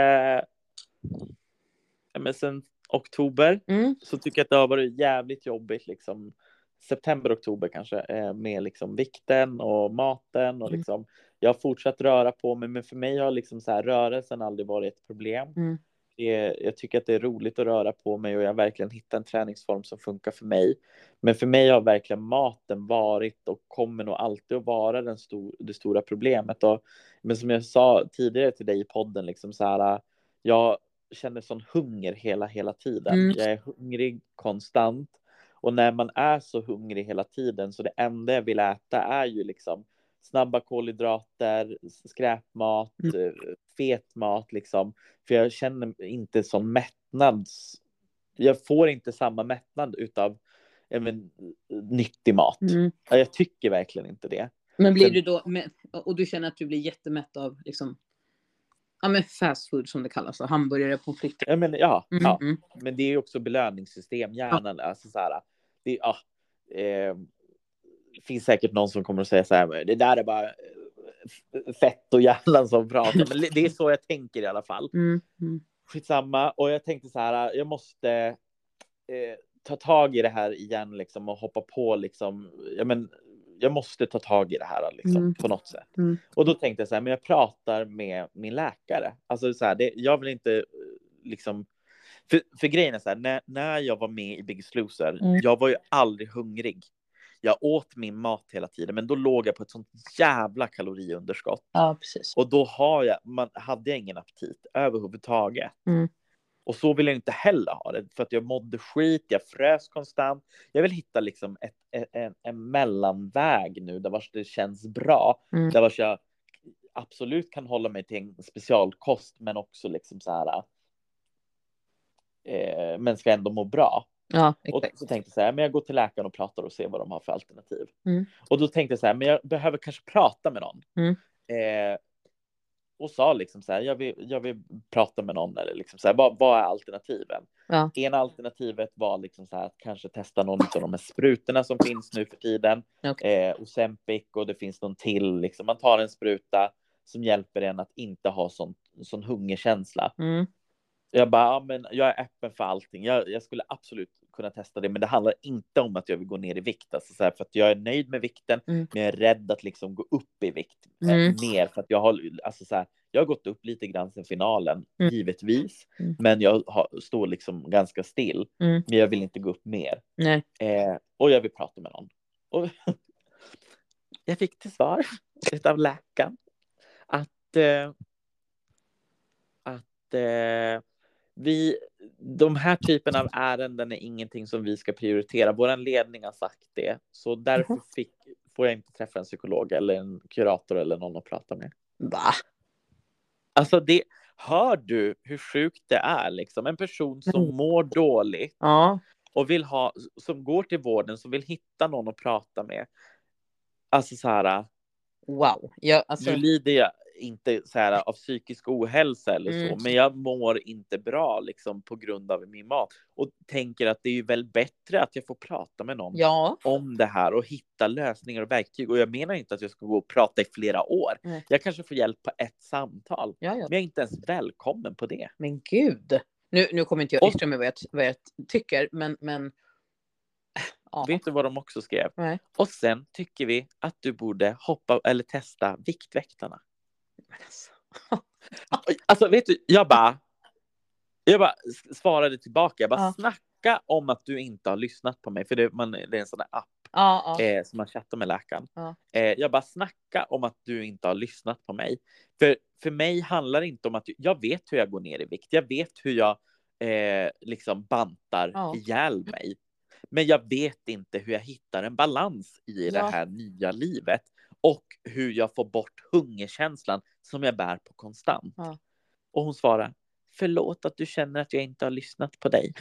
ja, men sen oktober. Mm. Så tycker jag att det har varit jävligt jobbigt. Liksom, september, oktober kanske. Eh, med liksom vikten och maten. Och Mm. liksom, jag har fortsatt röra på mig. Men för mig har liksom så här, rörelsen aldrig varit ett problem. Mm. Det, jag tycker att det är roligt att röra på mig. Och jag har verkligen hittat en träningsform som funkar för mig. Men för mig har verkligen maten varit och kommer nog alltid att vara den stor, det stora problemet. Och, men som jag sa tidigare till dig i podden. Liksom så här, jag känner sån hunger hela, hela tiden. Mm. Jag är hungrig konstant. Och när man är så hungrig hela tiden, så det enda jag vill äta är ju liksom snabba kolhydrater, skräpmat, Mm. fet mat liksom. För jag känner inte som mättnad. Jag får inte samma mättnad utav men, nyttig mat. Mm. Jag tycker verkligen inte det. Men blir Sen, du då, och du känner att du blir jättemätt av liksom, ja, men fast food som det kallas, så hamburgare på fritt. ja, men, ja, Mm. ja, Mm. men det är ju också belöningssystem, hjärnan. Ja. Alltså, så här, det, ja, eh, finns säkert någon som kommer att säga så här, det där är bara fett och hjärnan som pratar. Men det är så jag tänker i alla fall. Mm. Mm. skitsamma. Och jag tänkte så här, jag måste eh, ta tag i det här igen liksom, och hoppa på liksom, ja men jag måste ta tag i det här liksom, Mm. på något sätt. Mm. Och då tänkte jag så här, men jag pratar med min läkare. Alltså så här, det, jag vill inte liksom, för, för grejen är så här, när, när jag var med i Biggest Loser, Mm. jag var ju aldrig hungrig. Jag åt min mat hela tiden, men då låg jag på ett sånt jävla kaloriunderskott. Ja, precis. Och då har jag, man, hade jag ingen aptit överhuvudtaget. Mm. Och så vill jag inte heller ha det, för att jag mådde skit, jag frös konstant. Jag vill hitta liksom ett, en, en mellanväg nu, där vars det känns bra. Mm. Där vars jag absolut kan hålla mig till en specialkost, men också liksom så här, eh, men ska ändå må bra. Ja, och exakt. så tänkte jag så här, men jag går till läkaren och pratar och ser vad de har för alternativ. Mm. Och då tänkte jag så här, men jag behöver kanske prata med någon. Mm. Eh, och sa liksom så här, jag vill, jag vill prata med någon, eller liksom så här, vad, vad är alternativen? Ja. Ena alternativet var liksom så här, att kanske testa någon av de här sprutorna som finns nu för tiden. Okay. Eh, Ozempic, och det finns någon till. Liksom, man tar en spruta som hjälper en att inte ha sån, sån hungerkänsla. Mm. Jag bara, ja, men jag är öppen för allting. Jag, jag skulle absolut kunna testa det, men det handlar inte om att jag vill gå ner i vikt. Alltså, så här, för att jag är nöjd med vikten, Mm. men jag är rädd att liksom gå upp i vikt Mm. eh, mer. För att jag har, alltså, så här, jag har gått upp lite grann sen finalen, Mm. givetvis. Mm. Men jag har, står liksom ganska still. Mm. Men jag vill inte gå upp mer. Nej. Eh, och jag vill prata med någon. Och jag fick till svar av läkaren att, eh, att eh, vi, de här typen av ärenden är ingenting som vi ska prioritera. Vår ledning har sagt det. Så därför fick, får jag inte träffa en psykolog eller en kurator eller någon att prata med. Va? Alltså det, hör du hur sjukt det är liksom? En person som Mm. mår dåligt Ja. och vill ha, som går till vården, som vill hitta någon att prata med. Alltså så här, Wow. Jag, alltså... nu lider jag inte så här av psykisk ohälsa eller så, Mm. men jag mår inte bra liksom på grund av min mat, och tänker att det är ju väl bättre att jag får prata med någon Ja. om det här och hitta lösningar och verktyg. Och jag menar inte att jag ska gå och prata i flera år. Nej. Jag kanske får hjälp på ett samtal, Ja, ja. men jag är inte ens välkommen på det. Men gud. Nu, nu kommer inte jag Och- yttra mig vad jag, vad jag tycker, men... men... Ja. Vet du vad de också skrev? Nej. Och sen tycker vi att du borde hoppa eller testa Viktväktarna. Men alltså. Alltså vet du, jag bara jag bara svarade tillbaka. Jag bara, Ja. snacka om att du inte har lyssnat på mig. För det, man, det är en sån där app Ja, ja. eh, som man chattar med läkaren. Ja. Eh, jag bara, snacka om att du inte har lyssnat på mig. För, för mig handlar det inte om att jag vet hur jag går ner i vikt. Jag vet hur jag eh, liksom bantar Ja. ihjäl mig. Men jag vet inte hur jag hittar en balans i Ja. det här nya livet. Och hur jag får bort hungerkänslan som jag bär på konstant. Ja. Och hon svarar, förlåt att du känner att jag inte har lyssnat på dig.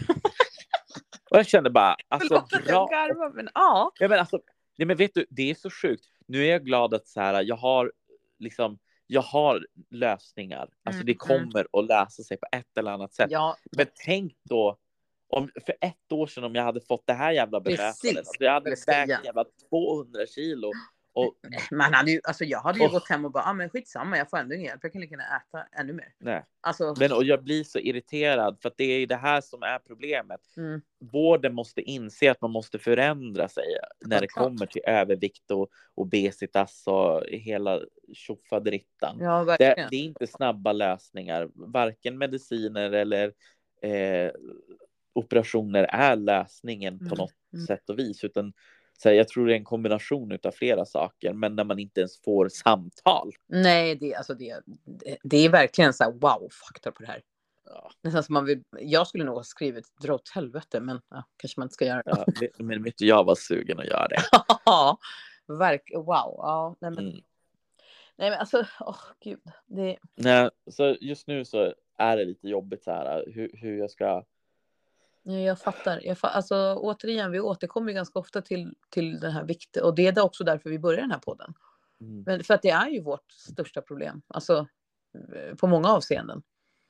Och jag kände bara, alltså Förlåt att dra... jag garvar, men ja. Ja, men alltså, nej, men vet du, det är så sjukt. Nu är jag glad att så här, jag har liksom, jag har lösningar. Alltså Mm, det kommer att lösa sig på ett eller annat sätt. Ja. Men tänk då, om, för ett år sedan om jag hade fått det här jävla bemötandet. Precis. Alltså, jag hade Det ska jag. vägt jävla tvåhundra kilo. Och, Man hade ju, alltså jag hade ju Oh. gått hem och bara, ah, men skitsamma, jag får ändå ingen hjälp. Jag kan lika gärna äta ännu mer. nej. Alltså, Men, och jag blir så irriterad, för att det är det här som är problemet. mm, Vården måste inse att man måste förändra sig när det Klart. kommer till övervikt och obesitas och hela tjofaderittan. ja, Det, verkligen. det är inte snabba lösningar. Varken mediciner eller eh, operationer är lösningen på Mm, något mm. sätt och vis. Utan, så här, jag tror det är en kombination av flera saker. Men när man inte ens får samtal. Nej, det, alltså det, det, det är verkligen så här, wow, fakta på det här. Ja, Nästan som man vill, jag skulle nog ha skrivit dra åt helvete, men ja, kanske man inte ska göra det. ja, vet- men vet du, jag var sugen att göra det. Ja, verk, wow. Ja, nej, men, Mm. nej, men alltså, åh gud. Det, Nej, så just nu så är det lite jobbigt så här, hur, hur jag ska... ja, jag fattar. Jag fa, alltså, återigen, vi återkommer ju ganska ofta till, till den här vikten. Och det är också därför vi börjar den här podden. Mm. Men för att det är ju vårt största problem. Alltså, eh, på många avseenden.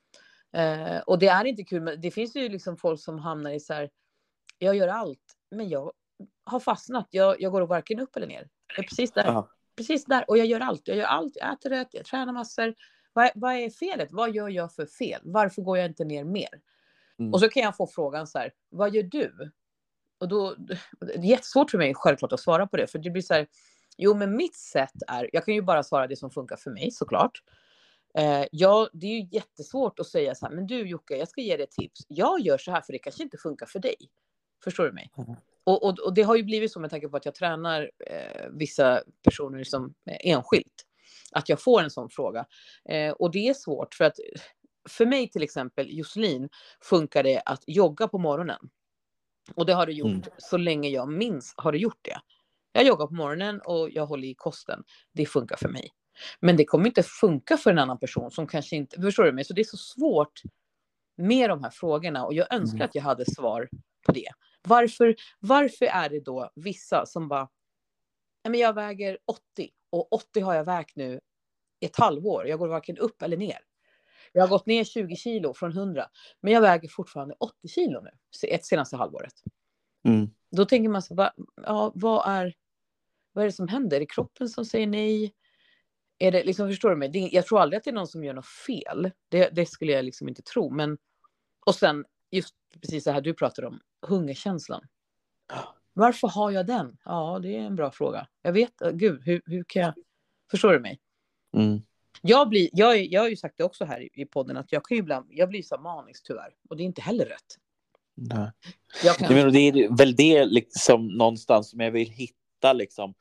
Eh, och det är inte kul. Men det finns ju liksom folk som hamnar i så här, jag gör allt, men jag har fastnat. Jag, jag går varken upp eller ner. Jag är precis där. Aha. Precis där. Och jag gör allt. Jag gör allt. Jag äter rätt. Jag tränar massor. Vad, vad är felet? Vad gör jag för fel? Varför går jag inte ner mer? Mm. Och så kan jag få frågan så här, vad gör du? Och då, det är jättesvårt för mig självklart att svara på det. För det blir så här, jo men mitt sätt är, jag kan ju bara svara det som funkar för mig såklart. Eh, ja, det är ju jättesvårt att säga så här, men du Jocke, jag ska ge dig ett tips. Jag gör så här för det kanske inte funkar för dig. Förstår du mig? Mm. Och, och, och det har ju blivit så med tanke på att jag tränar eh, vissa personer som eh, enskilt. Att jag får en sån fråga. Eh, och det är svårt för att för mig till exempel, Josselin, funkar det att jogga på morgonen. Och det har det gjort mm. så länge jag minns har det gjort det. Jag joggar på morgonen och jag håller i kosten. Det funkar för mig. Men det kommer inte funka för en annan person som kanske inte... Förstår du mig? Så det är så svårt med de här frågorna. Och jag önskar mm. att jag hade svar på det. Varför, varför är det då vissa som bara... Men jag väger åttio. Och åttio har jag vägt nu ett halvår. Jag går varken upp eller ner. Jag har gått ner tjugo kilo från hundra. Men jag väger fortfarande åttio kilo nu. Ett senaste halvåret. Mm. Då tänker man så bara, ja, vad är, vad är det som händer? Är det kroppen som säger nej? Är det, liksom, förstår du mig? Det, jag tror aldrig att det är någon som gör något fel. Det, det skulle jag liksom inte tro. Men, och sen, just precis det här du pratade om, hungerkänslan. Varför har jag den? Ja, det är en bra fråga. Jag vet, gud, hur, hur kan jag... Förstår du mig? Mm. Jag, blir, jag, jag har ju sagt det också här i, i podden att jag kan ju ibland, jag blir så manisk tyvärr. Och det är inte heller rätt. Nej. Jag kan... Jag menar, det är väl det liksom någonstans som jag vill hitta liksom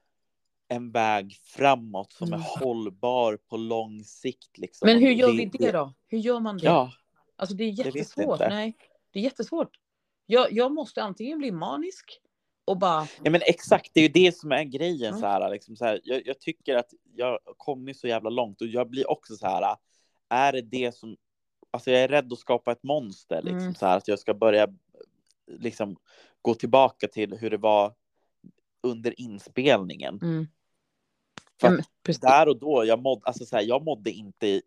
en väg framåt som är mm. hållbar på lång sikt. Liksom. Men hur gör det, vi det då? Hur gör man det? Ja, alltså det är jättesvårt. Nej, det är jättesvårt. Jag, jag måste antingen bli manisk och bara... Ja, men exakt, det är ju det som är grejen. Mm. Så här, liksom, så här, jag, jag tycker att jag kommer så jävla långt och jag blir också så här, är det det som... Alltså jag är rädd att skapa ett monster. Liksom, mm. så här, att jag ska börja liksom, gå tillbaka till hur det var under inspelningen. Mm. För ja, där och då, jag, mådde, alltså, så här, jag mådde inte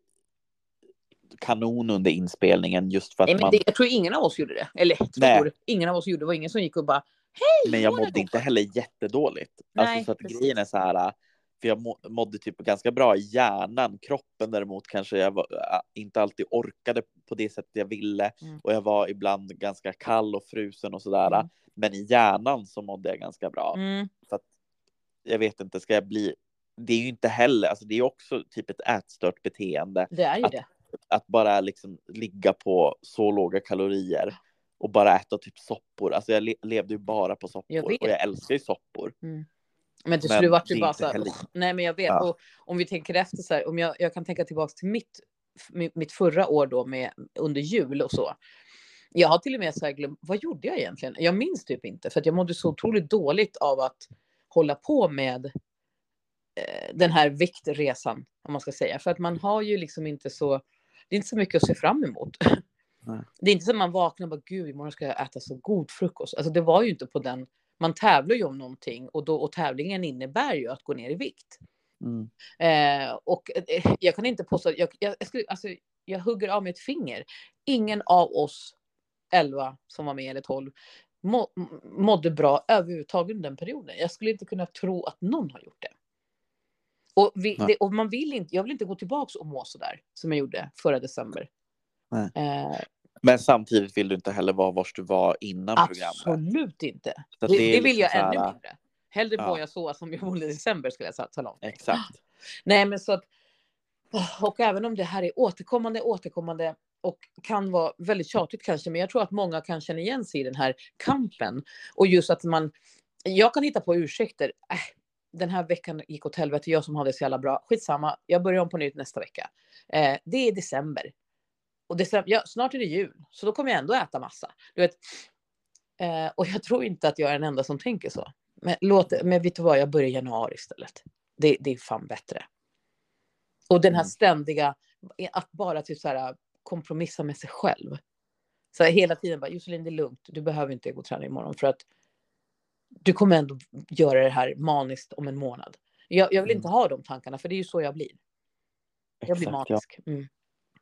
kanon under inspelningen just för att Nej, men man... det, jag tror ingen av oss gjorde det. Eller tror, Nej. ingen av oss gjorde det. Det var ingen som gick och bara, hej! Men jag mådde inte heller jättedåligt. Nej, alltså, så att precis. grejen är så här, för jag må, mådde typ ganska bra i hjärnan. Kroppen däremot kanske jag var, inte alltid orkade på det sättet jag ville. Mm. Och jag var ibland ganska kall och frusen och sådär. Mm. Men i hjärnan så mådde jag ganska bra. Mm. Så att, jag vet inte, ska jag bli... Det är ju inte heller, alltså det är också typ ett ätstört beteende. Det är ju att, det. Att bara liksom ligga på så låga kalorier och bara äta typ soppor. Alltså jag le- levde ju bara på soppor jag och jag älskar ju soppor. Mm. Men till slut vart det bara så här, oh, nej men jag vet, ja. Och om vi tänker efter så här, om jag, jag kan tänka tillbaka till mitt, mitt förra år då med under jul och så. Jag har till och med så här glömt, vad gjorde jag egentligen? Jag minns typ inte, för att jag mådde så otroligt dåligt av att hålla på med eh, den här viktresan, om man ska säga. För att man har ju liksom inte så, det är inte så mycket att se fram emot. Nej. Det är inte så att man vaknar och bara, gud, imorgon ska jag äta så god frukost. Alltså det var ju inte på den, man tävlar ju om någonting och, då, och tävlingen innebär ju att gå ner i vikt. Mm. Eh, och eh, jag kan inte påstå, jag, jag, jag, skulle, alltså, jag hugger av mig ett finger. Ingen av oss elva som var med, eller tolv, må, mådde bra överhuvudtaget under den perioden. Jag skulle inte kunna tro att någon har gjort det. Och, vi, det, och man vill inte, jag vill inte gå tillbaka och må så där som jag gjorde förra december. Eh, Men samtidigt vill du inte heller vara var du var innan absolut programmet. Absolut inte. Det, det, det vill jag liksom ännu mindre. Hellre ja. Mår jag så som jag mådde i december, skulle jag tala om. Exakt. Nej, men så att, och även om det här är återkommande, återkommande och kan vara väldigt tjatigt kanske, men jag tror att många kan känna igen sig i den här kampen. Och just att man, jag kan hitta på ursäkter. Äh, den här veckan gick åt helvete, jag som hade så jävla bra. Skitsamma, jag börjar om på nytt nästa vecka. Eh, det är december. Och december, ja, snart är det jul, så då kommer jag ändå äta massa. Du vet, eh, och jag tror inte att jag är den enda som tänker så. Men, låt, men vet du vad, jag börjar i januari istället. Det, det är fan bättre. Och den här ständiga, att bara typ så här, kompromissa med sig själv. Så här, hela tiden bara, Josselin, det är lugnt. Du behöver inte gå och träna imorgon. För att du kommer ändå göra det här maniskt om en månad. Jag, jag vill inte ha de tankarna, för det är ju så jag blir. Jag Exakt, blir manisk. Ja. Mm.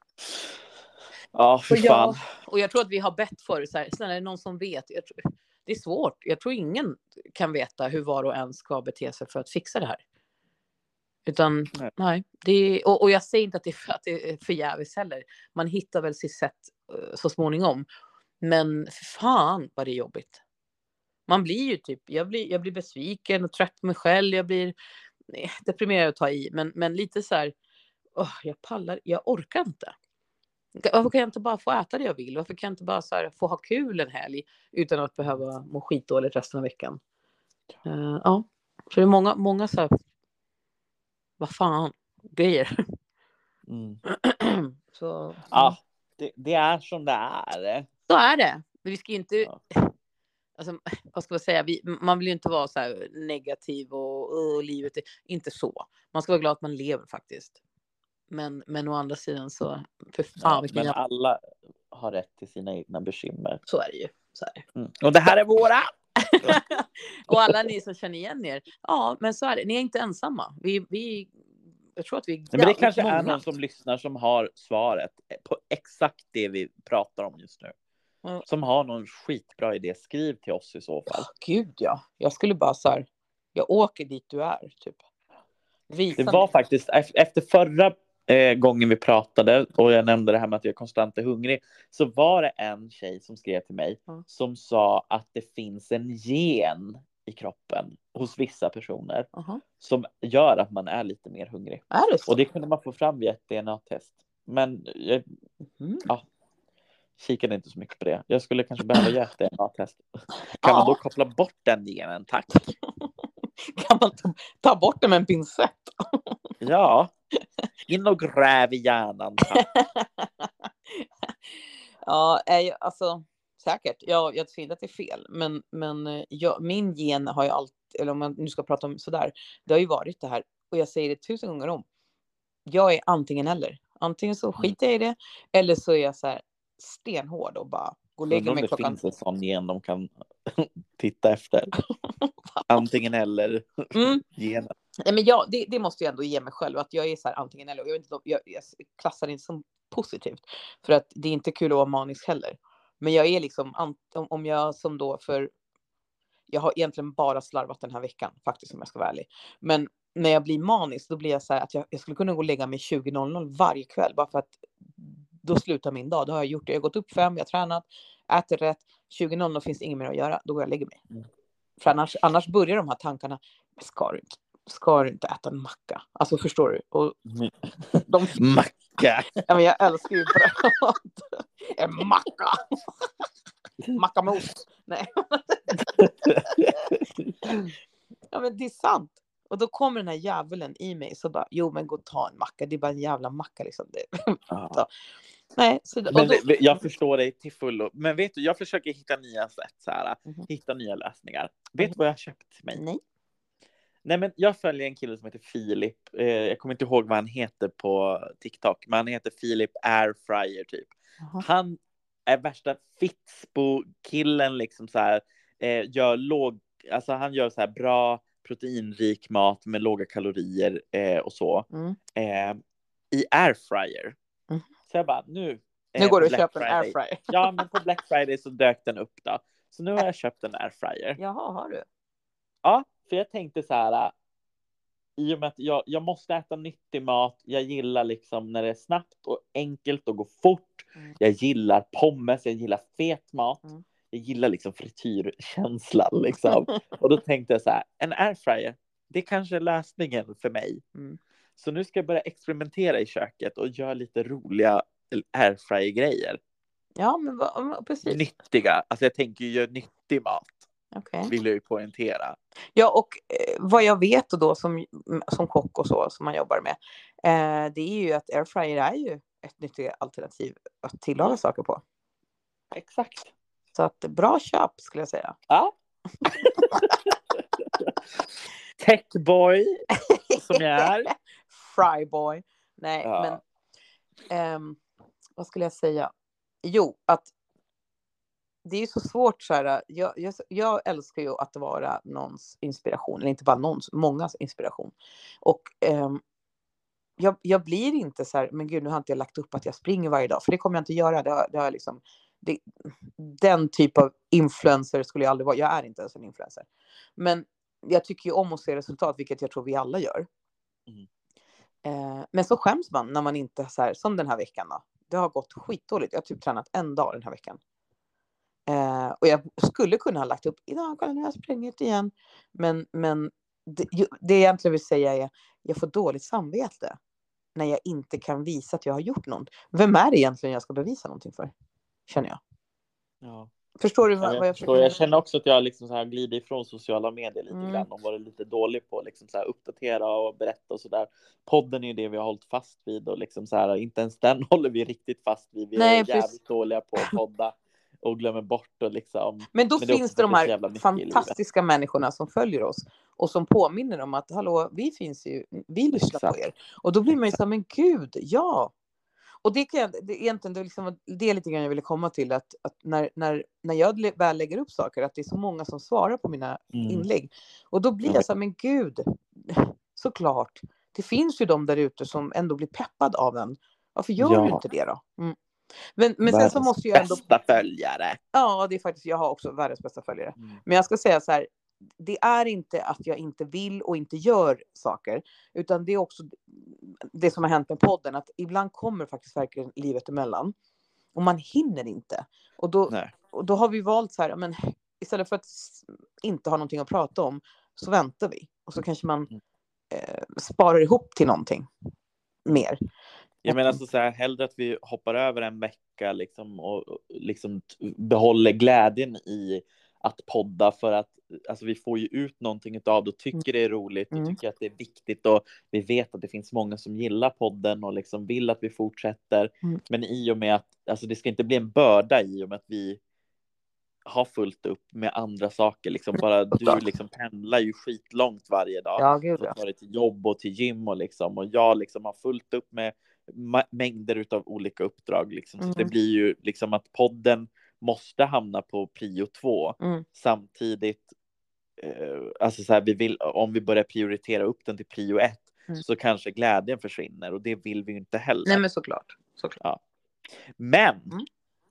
Ja, för fan. Jag, och jag tror att vi har bett för så här, snälla, är det någon som vet? Jag tror, det är svårt. Jag tror ingen kan veta hur var och en ska bete sig för att fixa det här. Utan Nej. nej, det är, och, och jag säger inte att det är för, att det är förgäves heller. Man hittar väl sitt sätt uh, så småningom. Men för fan vad det är jobbigt. Man blir ju typ, jag blir, jag blir besviken och trött på mig själv. Jag blir nej, deprimerad att ta i. Men, men lite så här, oh, jag pallar, jag orkar inte. Varför kan jag inte bara få äta det jag vill? Varför kan jag inte bara så här, få ha kul en helg utan att behöva må skitdåligt resten av veckan? Uh, ja, så det är många, många så här, vad fan, grejer. Mm. så, Ja, det, det är som det är. så är det. Men vi ska ju inte, Ja. alltså, vad ska man säga, vi, man vill ju inte vara så här negativ och, och livet är inte så. Man ska vara glad att man lever faktiskt. Men, men å andra sidan så, för fan, Ja, vilken men jävla- alla har rätt till sina egna bekymmer. så är det ju. Så är det. Mm. Och det här är våra! Och alla ni som känner igen er, ja, men så är det. Ni är inte ensamma. Vi, vi, jag tror att vi är Men det kanske många. är någon som lyssnar som har svaret på exakt det vi pratar om just nu. Mm. Som har någon skitbra idé. Skriv till oss i så fall. Oh, gud ja. Jag skulle bara så här, jag åker dit du är, typ. Visa Det var mig. faktiskt efter förra eh, gången vi pratade och jag nämnde det här med att jag konstant är hungrig, så var det en tjej som skrev till mig Mm. som sa att det finns en gen i kroppen hos vissa personer Uh-huh. som gör att man är lite mer hungrig. Är det så? Och det kunde man få fram via ett D N A-test. Men jag Mm. ja, kikade inte så mycket på det. Jag skulle kanske behöva göra ett D N A-test. Kan Ja. man då koppla bort den genen, tack? Kan man ta, ta bort det med en pincett? Ja. In och gräv i hjärnan, tack. Ja, är, alltså säkert. Jag, jag tror inte att det är fel. Men, men jag, min gen har ju alltid, eller om man nu ska prata om sådär, det har ju varit det här. Och jag säger det tusen gånger om. Jag är antingen eller. Antingen så skiter jag i det. Eller så är jag så här stenhård och bara går och lägger Om mig det klockan. finns en sån gen de kan titta efter. Antingen eller Mm. genen. Nej, men jag, det, det måste jag ändå ge mig själv. Att jag är så här antingen eller. Och jag, vet inte, jag, jag klassar det inte som positivt. För att det är inte kul att vara manisk heller. Men jag är liksom, om jag som då för, jag har egentligen bara slarvat den här veckan faktiskt om jag ska vara ärlig. Men när jag blir manisk då blir jag så här att jag, jag skulle kunna gå och lägga mig tjugo noll noll varje kväll. Bara för att då slutar min dag. Då har jag gjort det. Jag har gått upp fem, jag har tränat, äter rätt. tjugo noll noll finns det inget mer att göra. Då går jag och lägger mig. Mm. För annars, annars börjar de här tankarna, ska du inte, ska du inte äta en macka? Alltså förstår du? Och de, Macka. ja, men jag älskar ju bröd. En macka. Macka med ost. Nej. Ja, men det är sant. Och då kommer den här djävulen i mig så bara, jo men gå och ta en macka. Det är bara en jävla macka liksom. Det. Ja. Nej, så, och Men då, jag förstår dig till fullo. Men vet du, jag försöker hitta nya sätt så här, Mhm. hitta nya lösningar. Vet du vad jag har köpt till mig? nej. Nej, men jag följer en kille som heter Filip. Eh, jag kommer inte ihåg vad han heter på TikTok, men han heter Filip Airfryer typ. Aha. Han är värsta fitspo-killen liksom så här, eh, gör låg, alltså han gör så här bra proteinrik mat med låga kalorier eh, och så. Mm. Eh, I airfryer. Mm. Så jag bara, nu eh, Nu går du och Black köper en Friday. airfryer. Ja, men på Black Friday så dök den upp då. Så nu har jag köpt en airfryer. Jaha, har du? Ja, för jag tänkte så här, i och med att jag, jag måste äta nyttig mat. Jag gillar liksom när det är snabbt och enkelt och går fort. Mm. Jag gillar pommes, jag gillar fet mat. Mm. Jag gillar liksom frityrkänslan liksom. Och då tänkte jag så här, en airfryer, det är kanske är lösningen för mig. Mm. Så nu ska jag börja experimentera i köket och göra lite roliga airfryer-grejer. Ja, men vad, precis. Nyttiga, alltså jag tänker ju göra nyttig mat. Okay. Vill jag ju poängtera. Ja, och eh, vad jag vet då som, som kock och så som man jobbar med. Eh, det är ju att airfryer är ju ett nyttigt alternativ att tillaga Mm. saker på. Exakt. Så att bra köp skulle jag säga. Ja. Techboy som jag är. Fryboy. Nej, Ja. men ehm, vad skulle jag säga? Jo, att det är ju så svårt så här. Jag, jag, jag älskar ju att vara någons inspiration. Eller inte bara någons, mångas inspiration. Och ehm, jag, jag blir inte så här, men gud nu har inte jag lagt upp att jag springer varje dag. För det kommer jag inte göra. Det har, det har jag liksom, det, den typ av influencer skulle jag aldrig vara. Jag är inte ens en influencer. Men jag tycker ju om att se resultat, vilket jag tror vi alla gör. Mm. Eh, men så skäms man när man inte så här, som den här veckan då. Det har gått skitdåligt. Jag har typ tränat en dag den här veckan. Eh, och jag skulle kunna ha lagt upp idag, kolla nu har jag sprungit igen. Men, men det, det jag egentligen vill säga är jag får dåligt samvete när jag inte kan visa att jag har gjort något. Vem är det egentligen jag ska bevisa någonting för? Känner jag. Ja. Förstår du Ja, vad, jag, vad jag förstår. Jag känner också att jag liksom så här glider ifrån sociala medier lite Mm. grann och varit lite dålig på att liksom så här uppdatera och berätta och sådär. Podden är ju det vi har hållit fast vid och liksom så här, inte ens den håller vi riktigt fast vid. Vi Nej, är precis. jävligt dåliga på att podda och glömmer bort och liksom. Men då Men det är finns också det för de att det är så jävla här mycket i livet. fantastiska människorna som följer oss och som påminner om att hallå, vi finns ju, vi lyssnar Exakt. på er. Och då blir man ju Exakt. så här, men gud, ja. Och det kan jag, det, egentligen, det, är liksom, det är lite grann jag ville komma till, att, att när, när, när jag le- väl lägger upp saker, att det är så många som svarar på mina Mm. inlägg. Och då blir jag så här, men gud, såklart. Det finns ju de där ute som ändå blir peppad av en. Varför gör Ja. du inte det då? Mm. Men, men sen Världens så måste jag ändå... bästa följare. Ja, det är faktiskt, jag har också världens bästa följare. Mm. Men jag ska säga så här, det är inte att jag inte vill och inte gör saker, utan det är också det som har hänt med podden, att ibland kommer faktiskt verkligen livet emellan och man hinner inte. Och då, Nej. och då har vi valt så här, men istället för att inte ha någonting att prata om så väntar vi och så kanske man eh, sparar ihop till någonting mer. Jag menar alltså så här, hellre att vi hoppar över en vecka liksom, och liksom behåller glädjen i att podda, för att alltså, vi får ju ut någonting av det och tycker det är roligt och Mm. tycker att det är viktigt, och vi vet att det finns många som gillar podden och liksom vill att vi fortsätter. Mm. Men i och med att alltså, det ska inte bli en börda i och med att vi har fullt upp med andra saker. Liksom. Bara du liksom pendlar ju skitlångt varje dag. Ja, gud, för ja. att ta dig till jobb och till gym och liksom. Och jag liksom har fullt upp med ma- mängder av olika uppdrag. Liksom. Så Mm. det blir ju liksom att podden måste hamna på prio två. Mm. Samtidigt, eh, alltså så här, vi vill, om vi börjar prioritera upp den till prio ett, Mm. så kanske glädjen försvinner. Och det vill vi ju inte heller. Nej, men såklart. såklart. Ja. Men Mm.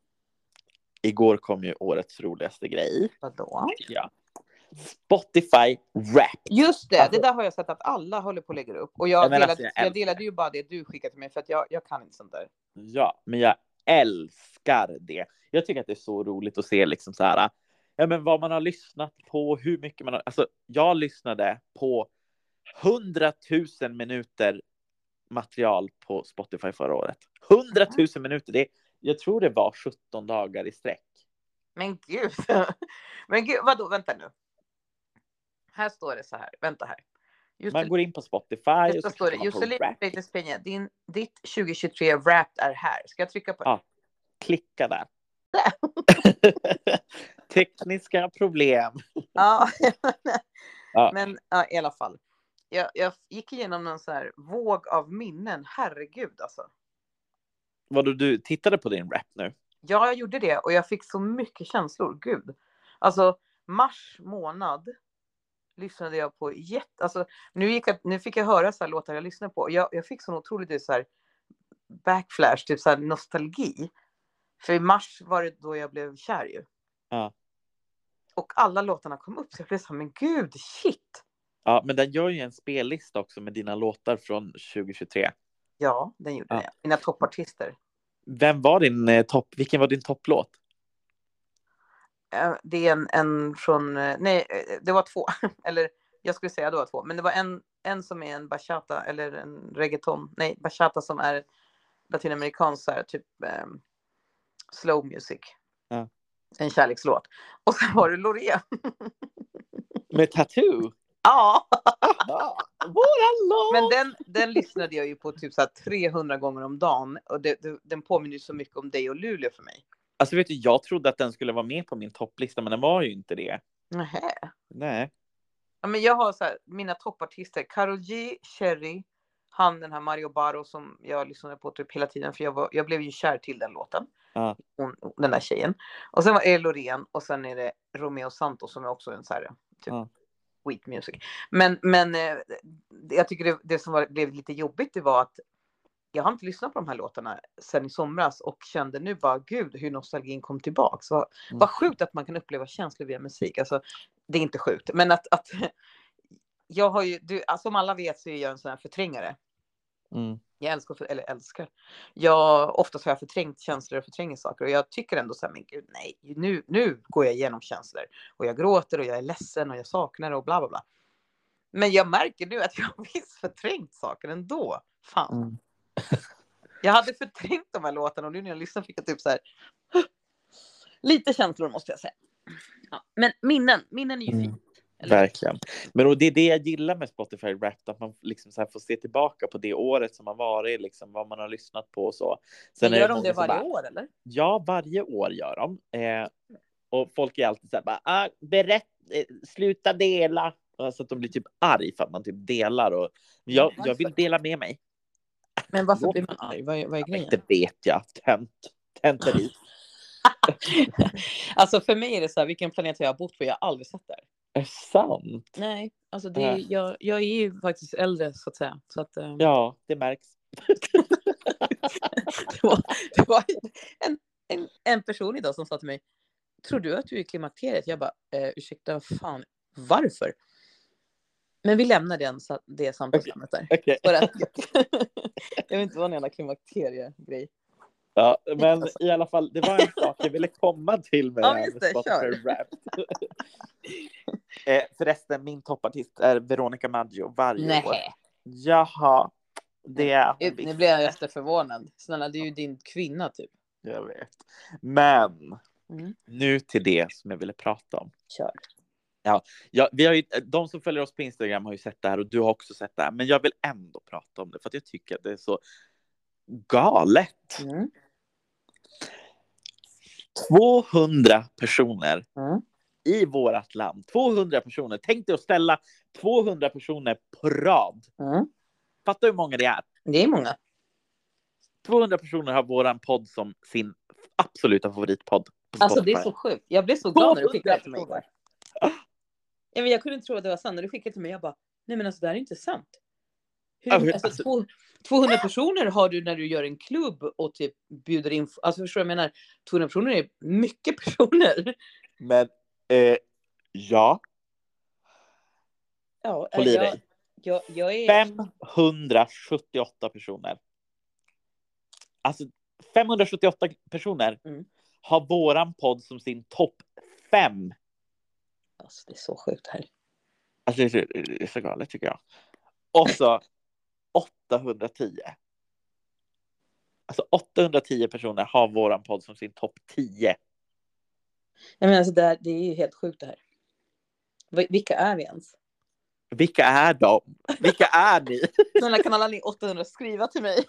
igår kom ju årets roligaste grej. Vadå? Ja. Spotify Wrapped. Just det, Alltså, det där har jag sett att alla håller på att lägga upp. Och jag, Ja, men delade, alltså, jag jag älskar delade ju bara det du skickade till mig, för att jag, jag kan inte sånt där. Ja, men jag älskar det. Jag tycker att det är så roligt att se liksom så här, ja, men vad man har lyssnat på, hur mycket man har, alltså jag lyssnade på hundratusen minuter material på Spotify förra året. hundratusen minuter, det, jag tror det var sjutton dagar i sträck. Men gud. Men gud, vadå, vänta nu. Här står det så här, vänta här. Just Man går in på Spotify och så står det, klickar man på Juscelin Wrapped. Latest Peña, din, ditt tjugohundratjugotre Wrapped är här. Ska jag trycka på det? Ja, klicka där. Tekniska problem. Ja, Ja. men ja, i alla fall. Jag, jag gick igenom någon så här våg av minnen. Herregud alltså. Vadå, du tittade på din rap nu? Ja, jag gjorde det och jag fick så mycket känslor. Gud. Alltså, mars månad lyssnade jag på jätte... Alltså, nu, gick jag, nu fick jag höra så här låtar jag lyssnade på. Jag, jag fick så otroligt så här backflash, typ så här nostalgi. För i mars var det då jag blev kär ju. Ja. Och alla låtarna kom upp, så jag blev så här, men gud, shit. Ja, men den gör ju en spellista också med dina låtar från tjugohundratjugotre. Ja, den gjorde Ja. det. Mina toppartister. Vem var din eh, topp? Vilken var din topplåt? Eh, Det är en, en från... eh, Nej, eh, det var två. Eller jag skulle säga det var två. Men det var en, en som är en bachata eller en reggaeton. Nej, bachata som är latinamerikansk, så här, typ eh, slow music. Ja. En kärlekslåt. Och sen var det Loreen. Med Tattoo? Ja. Aha, våran låt! Men den, den lyssnade jag ju på typ så här trehundra gånger om dagen. Och det, det, den påminner ju så mycket om dig och Luleå för mig. Alltså vet du, jag trodde att den skulle vara med på min topplista, men den var ju inte det. Nähä. Nej. Ja, men jag har så här, mina toppartister. Karol G, Cherry, han den här Mario Baro som jag lyssnade på typ hela tiden. För jag, var, jag blev ju kär till den låten. Ja. Hon, den där tjejen. Och sen var det Loreen. Och sen är det Romeo Santos som är också en så här typ Ja. sweet music. Men, men eh, jag tycker det, det som var, blev lite jobbigt, det var att jag har inte lyssnat på de här låtarna sen i somras och kände nu bara, gud, hur nostalgin kom tillbaka. Så Mm. vad sjukt att man kan uppleva känslor via musik. Alltså, det är inte sjukt, men att, att jag har ju, du, alltså, som alla vet så är jag en sån här förträngare. Mm. Jag älskar, eller älskar. Jag, oftast har jag förträngt känslor och förtränger saker. Och jag tycker ändå så här, men gud, nej, nu, nu går jag igenom känslor. Och jag gråter och jag är ledsen och jag saknar och bla bla bla. Men jag märker nu att jag har visst förträngt saker ändå. Fan. Mm. Jag hade förträngt de här låtarna och nu när jag lyssnar fick jag typ så här lite känslor måste jag säga. Ja, men minnen, minnen är ju Mm. fint. Eller? Verkligen. Men och det är det jag gillar med Spotify Wrapped, att man liksom så här får se tillbaka på det året som har varit, liksom vad man har lyssnat på och så. Sen Men gör det de det varje bara, år eller? Ja, varje år gör de. Eh, och folk är alltid så här bara, ah, berätt, eh, sluta dela. Så att de blir typ arg för att man typ delar. Och jag, jag vill dela med mig. Men varför blir man arg? Vad är, vad är grejen? Det vet jag. Tönt. Tönteri. Alltså för mig är det så här, vilken planet har jag bott på? Jag har aldrig sett där. Är det sant? Nej, alltså det, Äh. jag, jag är ju faktiskt äldre så att säga. Så att, um... Ja, det märks. det var, det var en, en, en person idag som sa till mig, tror du att du är i klimakteriet? Jag bara, eh, ursäkta, fan, varför? Men vi lämnar den, det samtalsämnet där. Okay. För att, jag vet inte vad en jävla klimakteriegrej. Ja, men i alla fall, det var en sak jag ville komma till med ja, det här just med det, Spotify Wrapped. eh, förresten, min toppartist är Veronica Maggio varje Nej. år. Jaha, det är Nu visst. blir jag jätteförvånad. Snälla, det är ju din kvinna typ. Jag vet. Men Mm. nu till det som jag ville prata om. Kör. Ja, ja, vi har ju, de som följer oss på Instagram har ju sett det här och du har också sett det här. Men jag vill ändå prata om det för att jag tycker att det är så galet. Mm. tvåhundra personer Mm. i vårat land. tvåhundra personer. Tänk dig att ställa tvåhundra personer på rad. Mm. Fattar hur många det är? Det är många. tvåhundra personer har våran podd som sin absoluta favoritpodd. Alltså det är så sjukt. Jag blev så glad när du skickade det till mig. personer. Ja, men jag kunde inte tro att det var sant. När du skickade till mig, jag bara, nej men alltså det här är inte sant. Hur, Alltså, alltså, alltså, två, tvåhundra personer har du när du gör en klubb och typ bjuder in. Alltså förstår du vad jag menar? tvåhundra personer är mycket personer. Men eh, ja. Ja, Håll i jag, dig. jag, jag är... femhundrasjuttioåtta personer. Alltså femhundrasjuttioåtta personer Mm. har våran podd som sin topp fem. Alltså det är så sjukt här. Alltså det är, det är så galet tycker jag. Och så åttahundratio. Alltså åttahundratio personer har våran podd som sin topp tio. Jag menar alltså det, här, det är ju helt sjukt det här. Vilka är vi ens? Vilka är de? Vilka är ni? Snälla, kan alla ni åttahundra skriva till mig?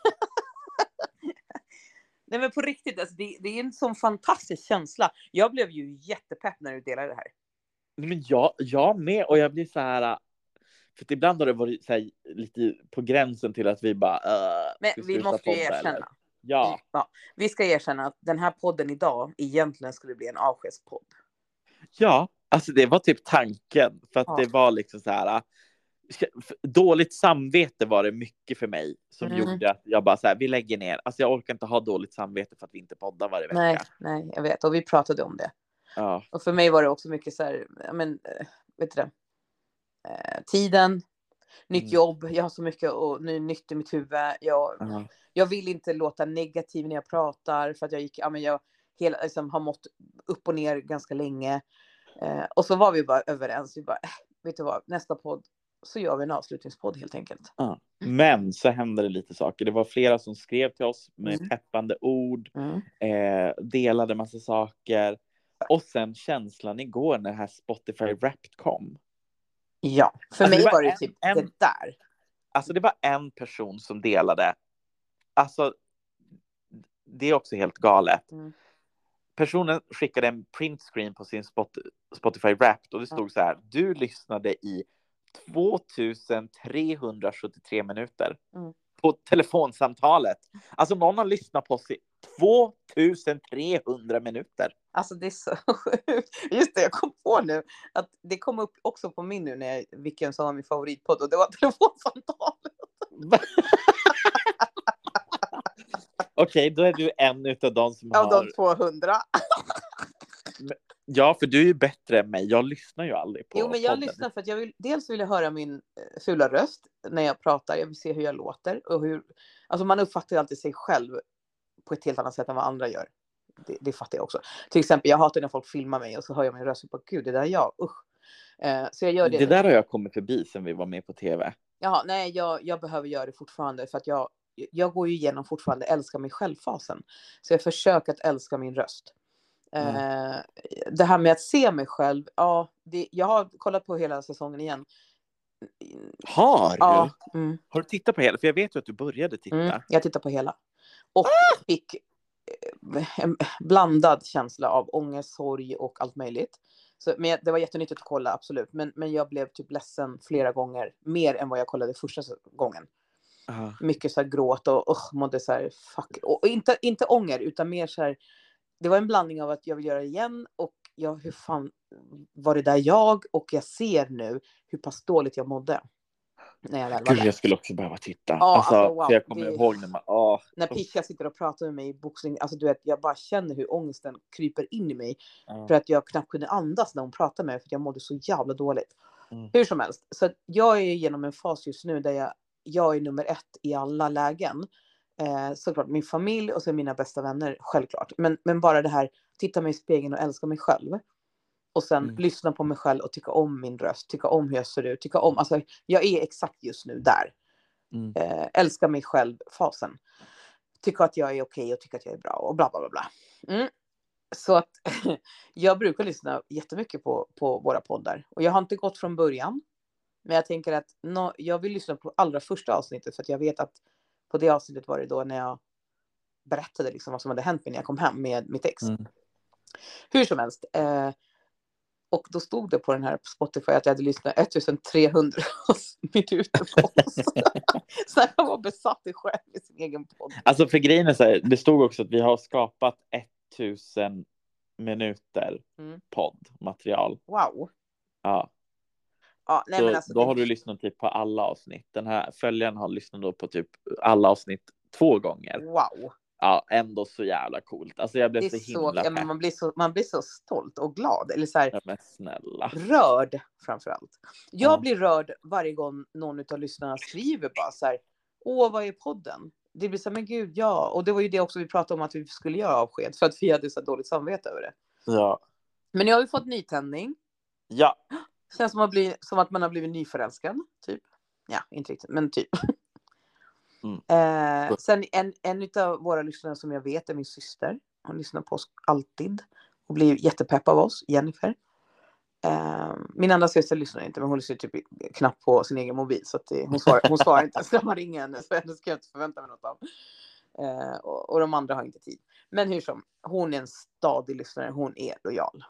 Nej men på riktigt, alltså, det, det är en sån fantastisk känsla. Jag blev ju jättepepp när du delade det här. Men jag, jag med, och jag blir så här. För att ibland har det varit så här, lite på gränsen till att vi bara uh, men vi måste ju erkänna. Ja. ja. Vi ska erkänna att den här podden idag egentligen skulle bli en avskedspodd. Ja, alltså det var typ tanken. För att ja. Det var liksom så här. Dåligt samvete var det mycket för mig som mm. gjorde att jag bara så här, vi lägger ner. Alltså jag orkar inte ha dåligt samvete för att vi inte poddar varje vecka. Nej, nej, jag vet. Och vi pratade om det. Ja. Och för mig var det också mycket så här, men vet du det? Eh, tiden, nytt mm. jobb. Jag har så mycket och ny, nytt i mitt huvud. Jag, uh-huh. jag vill inte låta negativ när jag pratar för att jag gick, ja men jag hela, liksom, har mått upp och ner ganska länge. Eh, och så var vi bara överens. Vi bara, eh, vet du vad, nästa podd så gör vi en avslutningspodd helt enkelt. Uh. Men så hände det lite saker. Det var flera som skrev till oss med mm. peppande ord. Mm. Eh, delade massa saker. Och sen känslan igår när det här Spotify Wrapped kom. Ja, för alltså mig var, var det en, typ en, det där. Alltså det var en person som delade. Alltså det är också helt galet. Mm. Personen skickade en printscreen på sin spot, Spotify Wrapped och det stod mm. så här: du lyssnade i tvåtusentrehundrasjuttiotre minuter mm. på telefonsamtalet. Alltså någon har lyssnat på sig tvåtusentrehundra minuter. Alltså det är så sjukt. Just det, jag kom på nu att det kom upp också på min nu när jag, vilken som var min favoritpodd och det var telefonsamtalet. Okej, okay, då är du en utav de som av har... Av de tvåhundra. Men, Ja, för du är ju bättre än mig. Jag lyssnar ju aldrig på Jo, men jag podden. lyssnar för att jag vill, dels vill jag höra min eh, fula röst när jag pratar. Jag vill se hur jag låter och hur, alltså man uppfattar ju alltid sig själv på ett helt annat sätt än vad andra gör. Det, det fattar jag också. Till exempel, jag hatar när folk filmar mig och så hör jag min röst och bara, gud, det där är jag, usch. Eh, så jag gör det. Det där har jag kommit förbi sen vi var med på tv. Jaha, nej, jag, jag behöver göra det fortfarande för att jag, jag går ju igenom fortfarande älska mig själv-fasen. Så jag försöker att älska min röst. Mm. Eh, det här med att se mig själv, ja, det, jag har kollat på hela säsongen igen. Har Ja, du? mm, Har du tittat på hela? För jag vet ju att du började titta. mm, jag tittar på hela. Och fick eh, en blandad känsla av ångest, sorg och allt möjligt. Så, men det var jättenyttigt att kolla, absolut. Men, men jag blev typ ledsen flera gånger. Mer än vad jag kollade första gången. Uh. Mycket så här gråt och uh, mådde så här, fuck. Och inte, inte ånger, utan mer så här. Det var en blandning av att jag vill göra det igen. Och jag, hur fan var det där jag? Och jag ser nu hur pass dåligt jag mådde. När jag väl var Gud, där. jag skulle också behöva titta. Ja, alltså, alltså, wow, för jag kommer det- ihåg när man... Oh, När Pisha sitter och pratar med mig i boxning. Alltså du vet, jag bara känner hur ångesten kryper in i mig. uh. För att jag knappt kunde andas när hon pratade med mig. För att jag mådde så jävla dåligt. Mm. Hur som helst. Så att jag är igenom en fas just nu där jag, jag är nummer ett i alla lägen. Eh, såklart min familj och så mina bästa vänner. Självklart. Men, men bara det här. Titta mig i spegeln och älska mig själv. Och sen Mm. lyssna på mig själv och tycka om min röst. Tycka om hur jag ser ut. Tycka om. Alltså jag är exakt just nu där. Mm. Eh, älska mig själv fasen. Tycka att jag är okej och tycka att jag är bra och bla bla bla bla. Mm. Så att jag brukar lyssna jättemycket på, på våra poddar. Och jag har inte gått från början. Men jag tänker att no, jag vill lyssna på allra första avsnittet. För att jag vet att på det avsnittet var det då när jag berättade liksom vad som hade hänt mig när jag kom hem med mitt ex. Mm. Hur som helst. Eh, och då stod det på den här Spotify att jag hade lyssnat ettusentrehundra minuter på oss. Så jag var besatt i själv i sin egen podd. Alltså för grejen är så här, det stod också att vi har skapat tusen minuter Mm. poddmaterial. Wow. Ja. Ja, nej, Så men alltså, då det... har du lyssnat typ på alla avsnitt. Den här följaren har lyssnat då på typ alla avsnitt två gånger. Wow. Ja, ändå så jävla coolt. Alltså jag blev Det är så så, himla ja, men pepp. man, blir så, man blir så stolt och glad. Eller så här, Ja, men snälla. rörd framförallt. Jag Ja. blir rörd varje gång någon av lyssnarna skriver bara så här. Åh, vad är podden? Det blir så här, men gud, ja. Och det var ju det också vi pratade om att vi skulle göra avsked. För att vi hade så dåligt samvete över det. Ja. Men jag har ju fått nytändning. Ja. Känns som att, bli, som att man har blivit nyförälskad. Typ. Ja, inte riktigt, men typ. Mm. Eh, sen en, en av våra lyssnare som jag vet är min syster. Hon lyssnar på oss alltid. Och blir jättepepp av oss, Jennifer. Eh, min andra syster lyssnar inte, men hon lyssnar typ knappt på sin egen mobil. Så att det, hon, svarar, hon svarar inte. Så man ringer henne, så det ska jag inte förvänta mig något av. Eh, och, och de andra har inte tid. Men hur som, hon är en stadig lyssnare. Hon är lojal.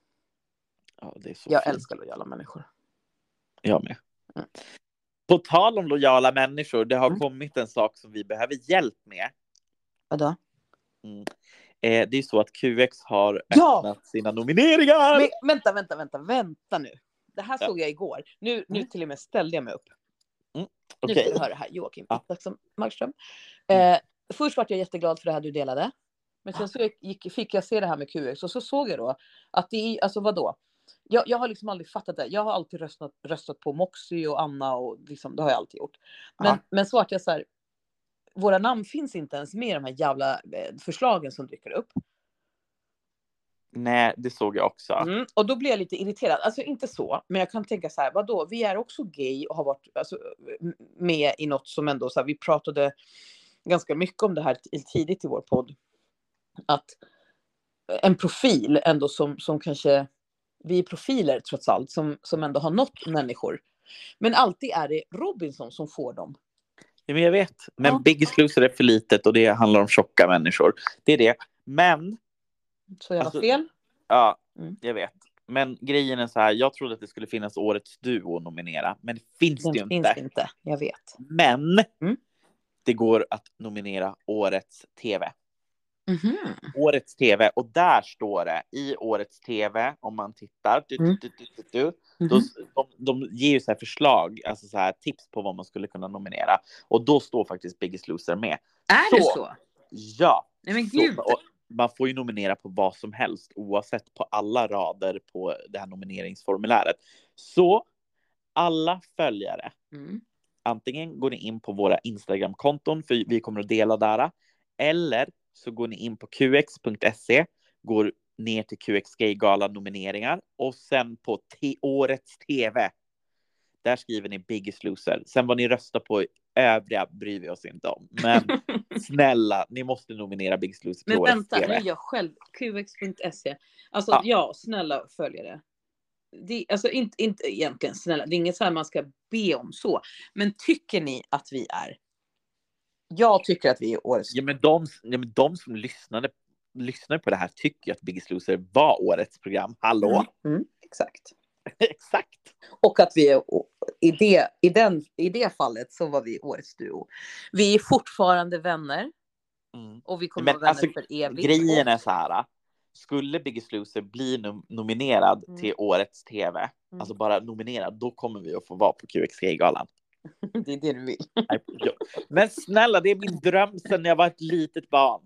Ja, det är så Jag fint. älskar lojala människor. Jag med. Mm. På tal om lojala människor, det har Mm. kommit en sak som vi behöver hjälp med. Vadå? Mm. Eh, det är så att Q X har Ja! öppnat sina nomineringar. Men, vänta, vänta, vänta, vänta nu. Det här Ja. såg jag igår. Nu, nu Mm. till och med ställde jag mig upp. Mm. Nu Okej. ska vi höra här. Joakim Ja. Isaksson Markström. Eh, först var jag jätteglad för det här du delade. Men sen Ja. så gick, fick jag se det här med Q X. Och så såg jag då att det är, alltså vadå? Jag, jag har liksom aldrig fattat det. Jag har alltid röstat, röstat på Moxie och Anna. Och liksom, det har jag alltid gjort. Men, Ja. men så att jag så här. Våra namn finns inte ens med i de här jävla eh, förslagen som dyker upp. Nej, det såg jag också. Mm, och då blir jag lite irriterad. Alltså inte så, men jag kan tänka så här, vadå? Vi är också gay och har varit alltså, med i något som ändå så här, vi pratade ganska mycket om det här tidigt i vår podd. Att en profil ändå som, som kanske, vi är profiler trots allt, som, som ändå har nått människor. Men alltid är det Robinson som får dem. Ja, men jag vet. Men Ja. Biggest Loser är för litet och det handlar om tjocka människor. Det är det. Men, Så jag har Alltså, fel. ja, Mm. jag vet. Men grejen är så här, jag trodde att det skulle finnas årets duo att nominera. Men det finns Den det ju finns inte. inte, jag vet. Men Mm. det går att nominera årets tv. Mhm. Årets tv. Och där står det i årets tv, om man tittar, du, Mm. du, du, du, du, Mhm. då, de, de ger ju så här förslag, alltså så här tips på vad man skulle kunna nominera. Och då står faktiskt Biggest Loser med. Är det Så. så? Ja. Nej men Så, gud. och, man får ju nominera på vad som helst oavsett på alla rader på det här nomineringsformuläret. Så alla följare, Mm. antingen går ni in på våra Instagram-konton, för vi kommer att dela där, eller så går ni in på q x punkt se, går ner till Q X Gay-galan nomineringar och sen på t- årets tv. Där skriver ni Biggest Loser. Sen vad ni röstar på övriga bryr vi oss inte om. Men snälla, ni måste nominera Biggest Loser till Men årets vänta, tv. nu är jag själv. Q X punkt se. Alltså Ja. ja, snälla följare. Det, alltså inte, inte egentligen snälla. Det är inget så här man ska be om så. Men tycker ni att vi är? Jag tycker att vi är årets. Ja, men de, ja, men de som lyssnade, lyssnade på det här tycker att Biggest Loser var årets program. Hallå? Mm, mm, exakt. Exakt. Och att vi är, i det, i, den, i det fallet så var vi årets duo. Vi är fortfarande vänner. Mm. Och vi kommer Men vara vänner alltså, för evigt. grejen är så här. Skulle Biggest Loser bli nom- nominerad Mm. till årets tv, Mm. alltså bara nominerad, då kommer vi att få vara på Q X Gay-galan. Det är det du vill. Men snälla, det är min dröm sedan jag var ett litet barn.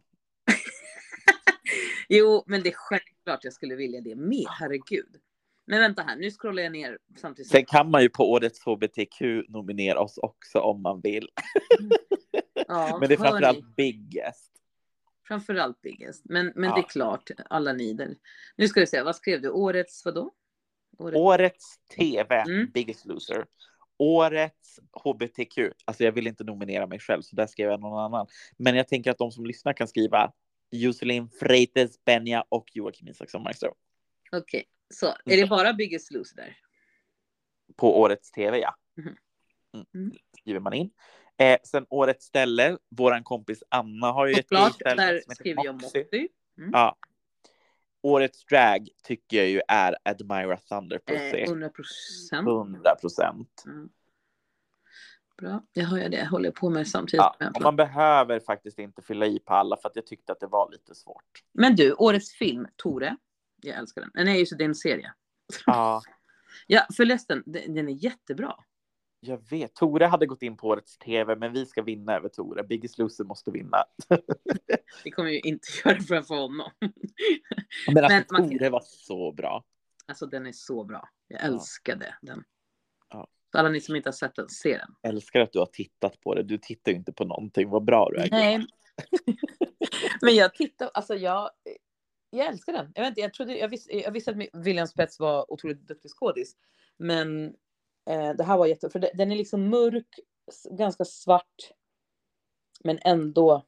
Jo, men det är självklart jag skulle vilja det med, herregud. Men vänta här, nu scrollar jag ner samtidigt. Sen kan man ju på årets H B T Q nominera oss också om man vill. Mm. Ja, men det är hörni. framförallt biggest. Framförallt biggest. Men, men Ja. det är klart, alla ni där. Nu ska vi se, vad skrev du? Årets vadå? Årets, Årets tv, Mm. Biggest Loser. Årets H B T Q. Alltså jag vill inte nominera mig själv, så där skrev jag någon annan. Men jag tänker att de som lyssnar kan skriva Jocelyn Freites, Benja och Joakim Isaksson Maestro. Okej, okay. Så är det bara Biggest Loser där? På årets tv, ja. Mhm. Mm. Mm. Skriver man in. Eh, sen årets ställe, våran kompis Anna har ju ett klart, ställe där som heter skriver jag Moxie. Moxie. Mm. Ja. Årets drag tycker jag ju är Admira Thunderpussy. Eh, hundra procent. hundra procent. Mm. Bra, jag hör ju det. Jag håller på med samtidigt. Ja, med och man behöver faktiskt inte fylla i på alla, för att jag tyckte att det var lite svårt. Men du, årets film, Tore. Jag älskar den. Den är ju så, det är en serie. Ja, Ja, förresten, den, den är jättebra. jag vet. Tore hade gått in på årets tv, men vi ska vinna över Tore. Biggest Loser måste vinna. Det kommer ju inte göra för, för honom. Men alltså, Men man- Tore var så bra. Alltså den är så bra. Jag älskade den. Ja. Så alla ni som inte har sett den, se den. Älskar att du har tittat på det. Du tittar ju inte på någonting. Vad bra du är. Nej. Men jag tittar, alltså jag, jag älskar den. Jag vet inte, jag trodde, jag visste, jag visste att William Spets var otroligt duktig skådis. Men eh, det här var jätte, för det, den är liksom mörk, s- ganska svart. Men ändå,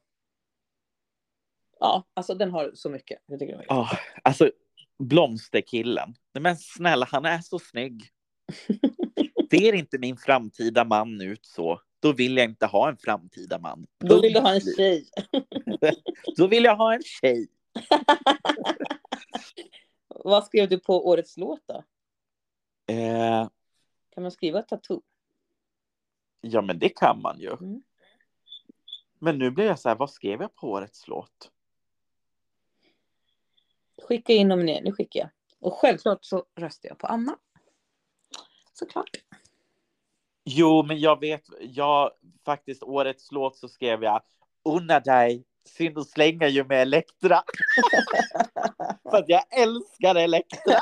ja, alltså den har så mycket. Jag tycker det var Ja, alltså blomsterkillen. Nej, men snälla, han är så snygg. Ser inte min framtida man ut så, då vill jag inte ha en framtida man. Då vill du ha en tjej. Då vill jag ha en tjej. Vad skrev du på årets låt då? Eh, Kan man skriva tattoo? ja, men det kan man ju. Mm. Men nu blir jag så här, vad skrev jag på årets låt? Skicka in nominering, nu skickar jag. Och självklart så röstar jag på Anna. Såklart. Jo, men jag vet, jag faktiskt årets låt så skrev jag unna dig, synd att slänga ju med Elektra. För att jag älskar Elektra.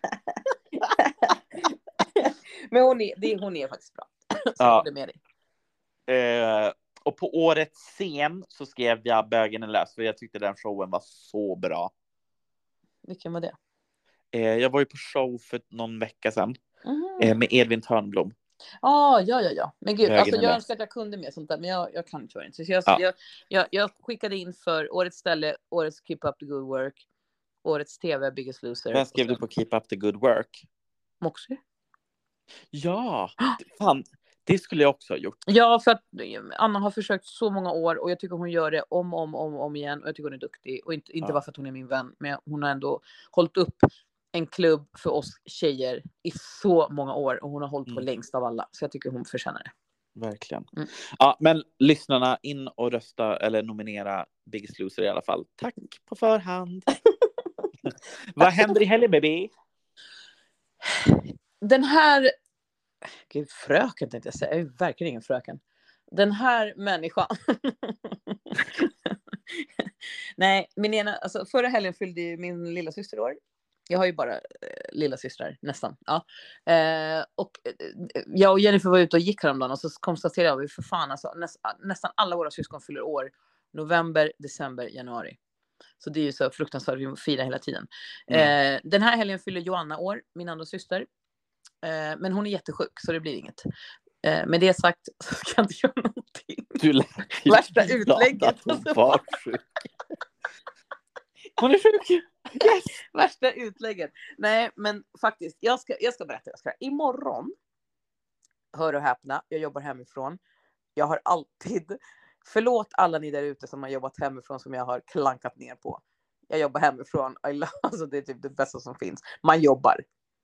Men hon är, det, hon är faktiskt bra. Så Ja. jag håller med dig. Eh, och på årets scen så skrev jag Bögen är lös, för jag tyckte den showen var så bra. Vilken var det? Eh, jag var ju på show för någon vecka sedan Mm. eh, med Edvin Törnblom. Ah, ja, ja, ja. Men gud, Bögen alltså, är jag lös. önskar att jag kunde mer sånt där, men jag, jag kan tyvärr inte. Så jag, Ja. jag, jag, jag skickade in för årets ställe, årets Keep Up the Good Work, årets tv, Biggest Loser. Vem skrev och du sen på Keep Up the Good Work? Moxie. Ja, fan, det skulle jag också ha gjort. Ja, för att Anna har försökt så många år och jag tycker hon gör det om och om, om, om igen och jag tycker hon är duktig och inte, inte Ja. bara för att hon är min vän, men hon har ändå hållit upp en klubb för oss tjejer i så många år och hon har hållit på Mm. längst av alla, så jag tycker hon förtjänar det. Verkligen. Mm. Ja, men lyssnarna, in och rösta eller nominera Biggest Loser i alla fall. Tack på förhand. Vad händer i helgen, baby? Den här, gud, fröken tänkte jag säga, jag är verkligen ingen fröken. Den här människan Nej, min ena, alltså förra helgen fyllde ju min lilla syster år. Jag har ju bara eh, lilla systrar, nästan. Ja. Eh, och eh, jag och Jennifer var ute och gick häromdagen och så konstaterade vi för fan, alltså, näst, nästan alla våra syskon fyller år november, december, januari. Så det är ju så fruktansvärt, vi firar hela tiden. Mm. Eh, den här helgen fyller Joanna år, min andra syster. Eh, men hon är jättesjuk så det blir inget. Eh, med det sagt så ska jag inte göra någonting. Du lät värsta utlägget. Hon var sjuk. Hon är sjuk. Yes. Värsta utlägget. Nej, men faktiskt, jag ska, jag ska berätta. Jag ska. Imorgon, hör och häpna, jag jobbar hemifrån. Jag har alltid, förlåt alla ni där ute som har jobbat hemifrån som jag har klankat ner på. Jag jobbar hemifrån. I love, alltså det är typ det bästa som finns. Man jobbar.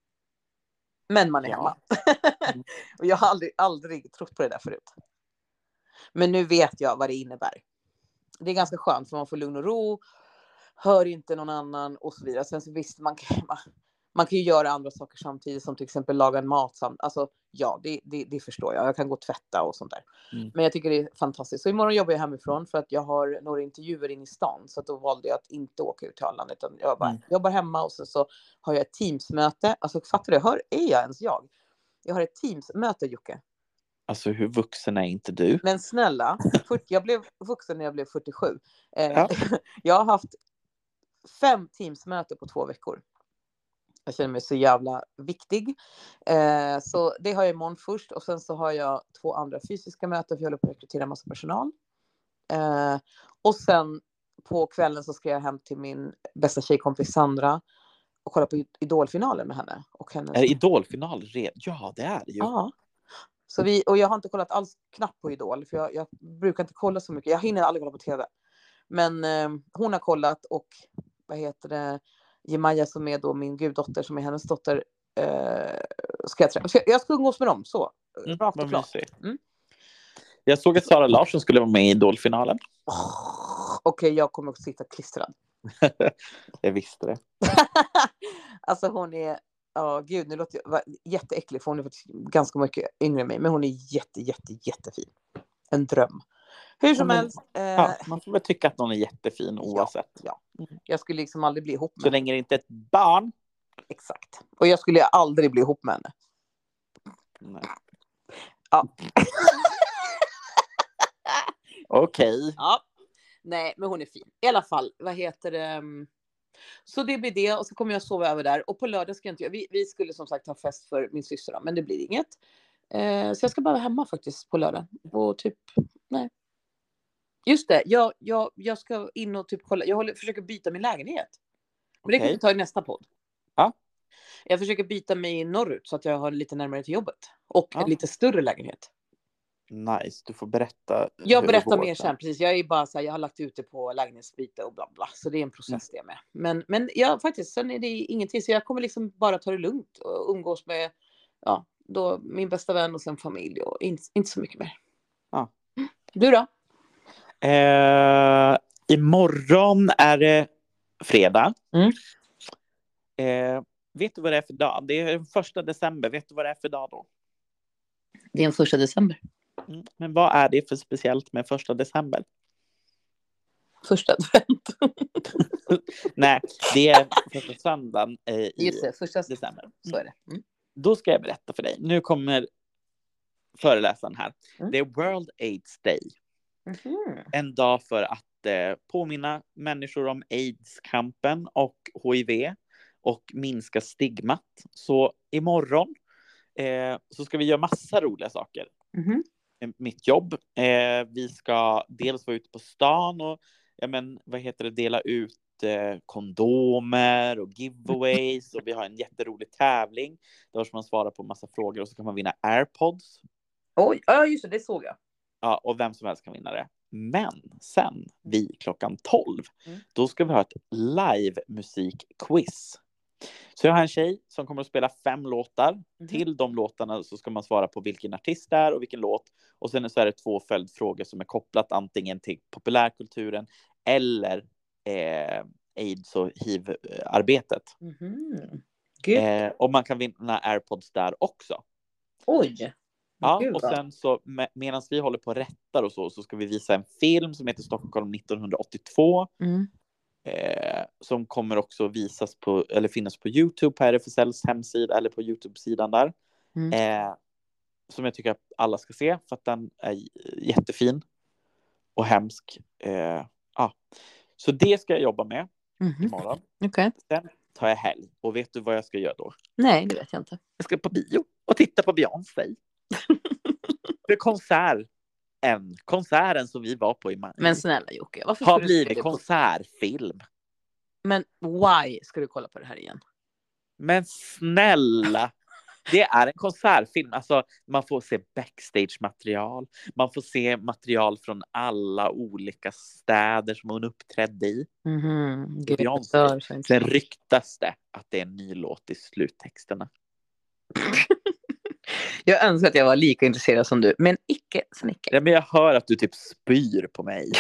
Men man är Ja. hemma. Och jag har aldrig, aldrig trott på det där förut. Men nu vet jag vad det innebär. Det är ganska skönt för man får lugn och ro. Hör inte någon annan och så vidare. Sen så visst, man kan, man kan ju göra andra saker samtidigt. Som till exempel laga en mat. Samt, alltså ja, det, det, det förstår jag. Jag kan gå och tvätta och sånt där. Mm. Men jag tycker det är fantastiskt. Så imorgon jobbar jag hemifrån. För att jag har några intervjuer in i stan. Så att då valde jag att inte åka ut till Arlanda. Utan jag bara mm. jobbar hemma. Och så, så har jag ett Teams-möte. Alltså fattar du? Hör, är jag ens jag? Jag har ett Teams-möte, Jocke. Alltså hur vuxen är inte du? Men snälla, jag blev vuxen när jag blev fyrtiosju. Eh, ja. Jag har haft fem Teams-möten på två veckor. Jag känner mig så jävla viktig. Eh, så det har jag imorgon först. Och sen så har jag två andra fysiska möten. För jag håller på att rekrytera en massa personal. Eh, och sen på kvällen så ska jag hem till min bästa tjejkompis Sandra. Och kolla på Idolfinalen med henne. Och hennes... Är Idolfinal red? Ja, det är det ju. Ja. Så vi, och jag har inte kollat alls knappt på Idol. För jag, jag brukar inte kolla så mycket. Jag hinner aldrig kolla på tv. Men eh, hon har kollat. Och vad heter det? Jemaja som är då min guddotter. Som är hennes dotter. Eh, ska jag, ska, jag ska umgås med dem. Så. Mm, rakt och klart. Mm. Jag såg att Sara Larsson skulle vara med i Idolfinalen. Oh, Okej, okay, jag kommer att sitta klistrad. Jag visste det. Alltså hon är... Ja, oh, gud, nu låter jag jätteäcklig för hon är faktiskt ganska mycket yngre än mig. Men hon är jätte, jätte, jättefin. En dröm. Hur som ja, men, helst. Eh... Ja, man får väl tycka att någon är jättefin oavsett. Ja, ja. Jag skulle liksom aldrig bli ihop med Så länge det inte är ett barn. Exakt. Och jag skulle aldrig bli ihop med henne. Nej. Ja. Okej. Okay. Ja. Nej, men hon är fin. I alla fall, vad heter det... Så det blir det och så kommer jag sova över där. Och på lördag ska jag inte göra. Vi, vi skulle som sagt ha fest för min syster. Men det blir inget. Eh, så jag ska bara vara hemma faktiskt på lördag. Och typ, nej. Just det, jag, jag, jag ska in och typ kolla. Jag håller, försöker byta min lägenhet. Men okay. Det kan vi ta i nästa podd. Ja. Jag försöker byta mig norrut så att jag har lite närmare till jobbet. Och ja. En lite större lägenhet. Nice, du får berätta. Jag berättar mer sen, precis. Jag är bara så här, jag har lagt ut det på lägenhetsbyte och bla bla. Så det är en process mm. det med. Men, men ja, faktiskt, sen är det ingenting. Så jag kommer liksom bara ta det lugnt och umgås med ja, då, min bästa vän och sen familj. Och inte, inte så mycket mer. Ja. Du då? Eh, imorgon är det fredag. Mm. Eh, vet du vad det är för dag? Det är första december. Vet du vad det är för dag då? Det är en första december. Mm. Men vad är det för speciellt med första december? Första advent. Nej, det är första söndagen eh, i Just det, första december. Mm. Så är det. Mm. Då ska jag berätta för dig. Nu kommer föreläsaren här. Mm. Det är World AIDS Day. Mm-hmm. En dag för att eh, påminna människor om AIDS-kampen och H I V och minska stigmat. Så imorgon eh, så ska vi göra massa roliga saker. Mm-hmm. Mitt jobb. Eh, vi ska dels vara ute på stan och ja, men, vad heter det, dela ut eh, kondomer och giveaways. Och vi har en jätterolig tävling där man svarar på massa frågor och så kan man vinna AirPods. Oj, ja just det, det såg jag. Ja, och vem som helst kan vinna det. Men sen vid klockan tolv mm. då ska vi ha ett live musikquiz. Så jag har en tjej som kommer att spela fem låtar. Mm. Till de låtarna så ska man svara på vilken artist det är och vilken låt. Och sen så är det två följdfrågor som är kopplat antingen till populärkulturen eller eh, AIDS och H I V-arbetet. Mm-hmm. Eh, och man kan vinna AirPods där också. Oj! Ja, Gud, och vad. sen så med, medan vi håller på och rättar och så, så ska vi visa en film som heter Stockholm nittonhundraåttiotvå. Mm. Eh, som kommer också visas på, eller finnas på YouTube på R F S L:s hemsida eller på YouTube-sidan där. Mm. Eh, som jag tycker att alla ska se för att den är jättefin och hemsk. Eh, ja. Så det ska jag jobba med Mhm. imorgon. Okej. Sen tar jag helg. Och vet du vad jag ska göra då? Nej, det vet jag inte. Jag ska på bio och titta på Beyoncé. För konsert. En konserten som vi var på i maj. Men snälla Jocke, varför har ska du se blivit det på... konsertfilm. Men why ska du kolla på det här igen? Men snälla. Det är en konsertfilm. Alltså, man får se backstage-material. Man får se material från alla olika städer som hon uppträdde i. Mhm. Gud, Beyoncé. jag dör så inte. Sen ryktas det att det är en ny låt i sluttexterna. Jag önskar att jag var lika intresserad som du, men icke så mycket. Ja, men jag hör att du typ spyr på mig.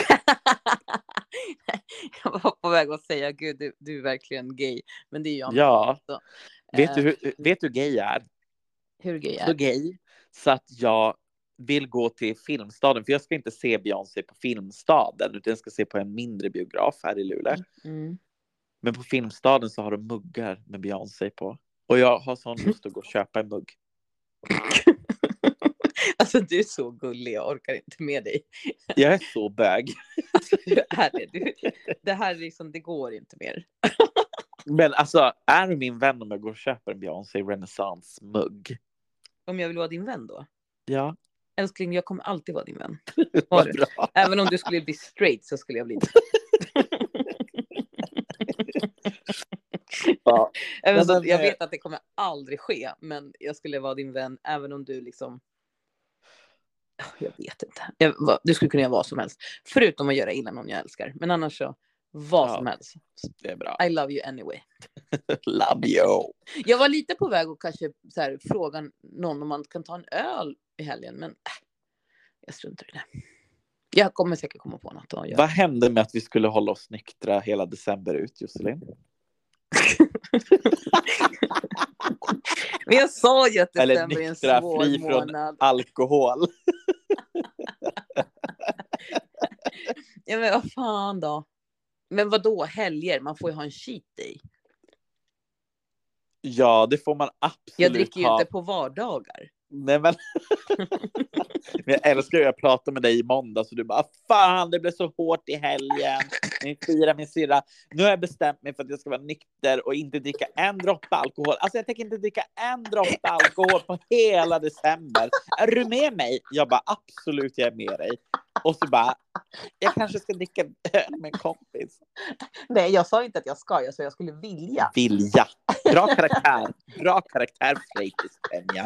Jag var på väg att säga, gud, du, du är verkligen gay. Men det är jag. Ja. Så. Vet du Eh, hur, vet du hur gay jag är? hur gay är Så gay så att jag vill gå till Filmstaden. För jag ska inte se Beyoncé på Filmstaden, utan jag ska se på en mindre biograf här i Luleå. Mm. Men på Filmstaden så har de muggar med Beyoncé på. Och jag har sån lust att gå och köpa en mugg. Alltså du är så gullig, jag orkar inte med dig. Jag är så bög. Alltså hur är det? Du, det här liksom, det går inte mer. Men alltså, är du min vän om jag går och köper en Beyoncé Renaissance-mugg? Om jag vill vara din vän då? Ja. Älskling, jag kommer alltid vara din vän. Vad du? bra. Även om du skulle bli straight så skulle jag bli det. Ja. Även så, Men, jag eh, vet att det kommer aldrig ske, men jag skulle vara din vän även om du liksom... Jag vet inte. Jag, vad- du skulle kunna göra vad som helst. Förutom att göra illa någon jag älskar. Men annars så, vad Ja. som helst. Det är bra. I love you anyway. Love you. Jag var lite på väg att kanske så här, fråga någon om man kan ta en öl i helgen. Men äh, jag struntar i det. Jag kommer säkert komma på något att göra. Vad hände med att vi skulle hålla oss nyktra hela december ut, Josselin? Men jag sa ju att Eller december är en nyktra, svår fri från månad. alkohol. Ja, men vad fan då? Men vad då helger? Man får ju ha en cheat day. Ja, det får man absolut Jag dricker ju ha. inte på vardagar. Nej, men... men jag älskar ju att prata med dig i måndag så du bara, fan det blev så hårt i helgen. Min fyra, min syra. Nu har jag bestämt mig för att jag ska vara nykter och inte dricka en droppe alkohol. Alltså jag tänker inte dricka en droppe alkohol på hela december. Är du med mig? Jag bara, absolut jag är med dig. Och så bara, jag kanske ska dricka öl med en kompis. Nej, jag sa inte att jag ska. Jag sa att jag skulle vilja. Vilja. Bra karaktär. Bra karaktär, Freitis Penja.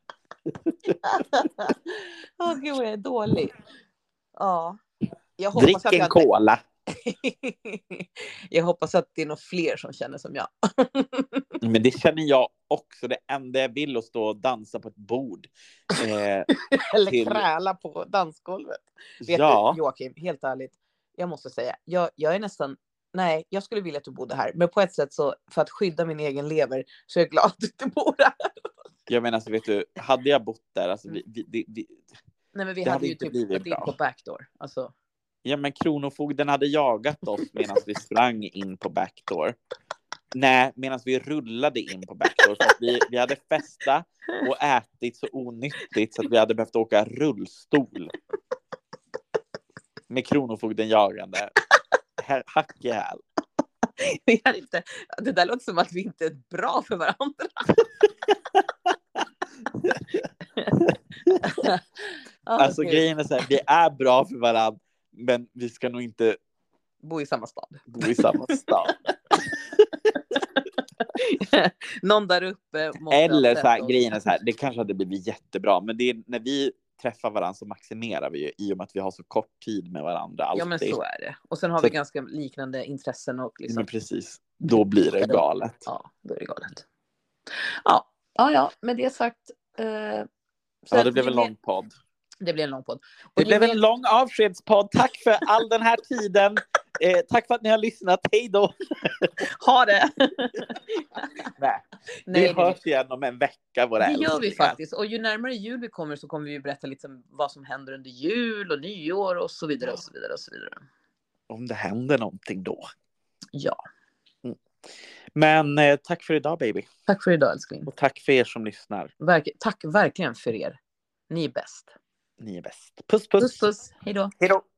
Åh gud, jag är dålig. Ja. Jag hoppas Drick att en jag cola. Jag hoppas att det är några fler som känner som jag. Men det känner jag också. Det enda jag vill är att stå och dansa på ett bord. Eh, Eller till... kräla på dansgolvet. Vet Ja. du, Joakim, helt ärligt. Jag måste säga, jag, jag är nästan... Nej, jag skulle vilja att du bodde här. Men på ett sätt så, för att skydda min egen lever, så är jag glad att du inte bor här. Jag menar, alltså, vet du, hade jag bott där, alltså, vi, vi, vi, vi... Nej, men vi Det hade hade ju inte typ blivit gått in bra. på backdoor. Alltså, Ja, men kronofogden hade jagat oss medan vi sprang in på backdoor. Nej, medan vi rullade in på backdoor. För att vi, vi hade festat och ätit så onyttigt så att vi hade behövt åka rullstol. Med kronofogden jagande. Här, hack i häl. vi är inte, det där låter som att vi inte är bra för varandra. Alltså Gud. grejen är så här, vi är bra för varandra, men vi ska nog inte Bo i samma stad. bo i samma stad. Någon där uppe måste Eller ha så här, sett oss. grejen är så här, det kanske hade blivit jättebra, men det är, när vi träffar varandra så maximerar vi ju i och med att vi har så kort tid med varandra alltid. Ja, men så är det. Och sen har Så- vi ganska liknande intressen och liksom, Men precis, då blir det galet. ja, då är det galet. Ja, ja, ja, med det sagt. Eh, så Ja, det blev en ju mer- lång podd. Det blev en lång podd. Och Det ju blev mer- en lång avskedspodd. Tack för all den här tiden. Eh, tack för att ni har lyssnat. Hej då. Ha det! Nej. Nej, vi det är hörs igen om en vecka, våra Det gör vi älsklingar. faktiskt. Och ju närmare jul vi kommer så kommer vi berätta lite om vad som händer under jul och nyår och så vidare och så vidare och så vidare. Om det händer någonting då. Ja. Mm. Men eh, tack för idag, baby. Tack för idag, älskling. Och tack för er som lyssnar. Verk- tack verkligen för er. Ni är bäst. Ni är bäst. Puss, puss. Puss, puss. Hej då. Hej då.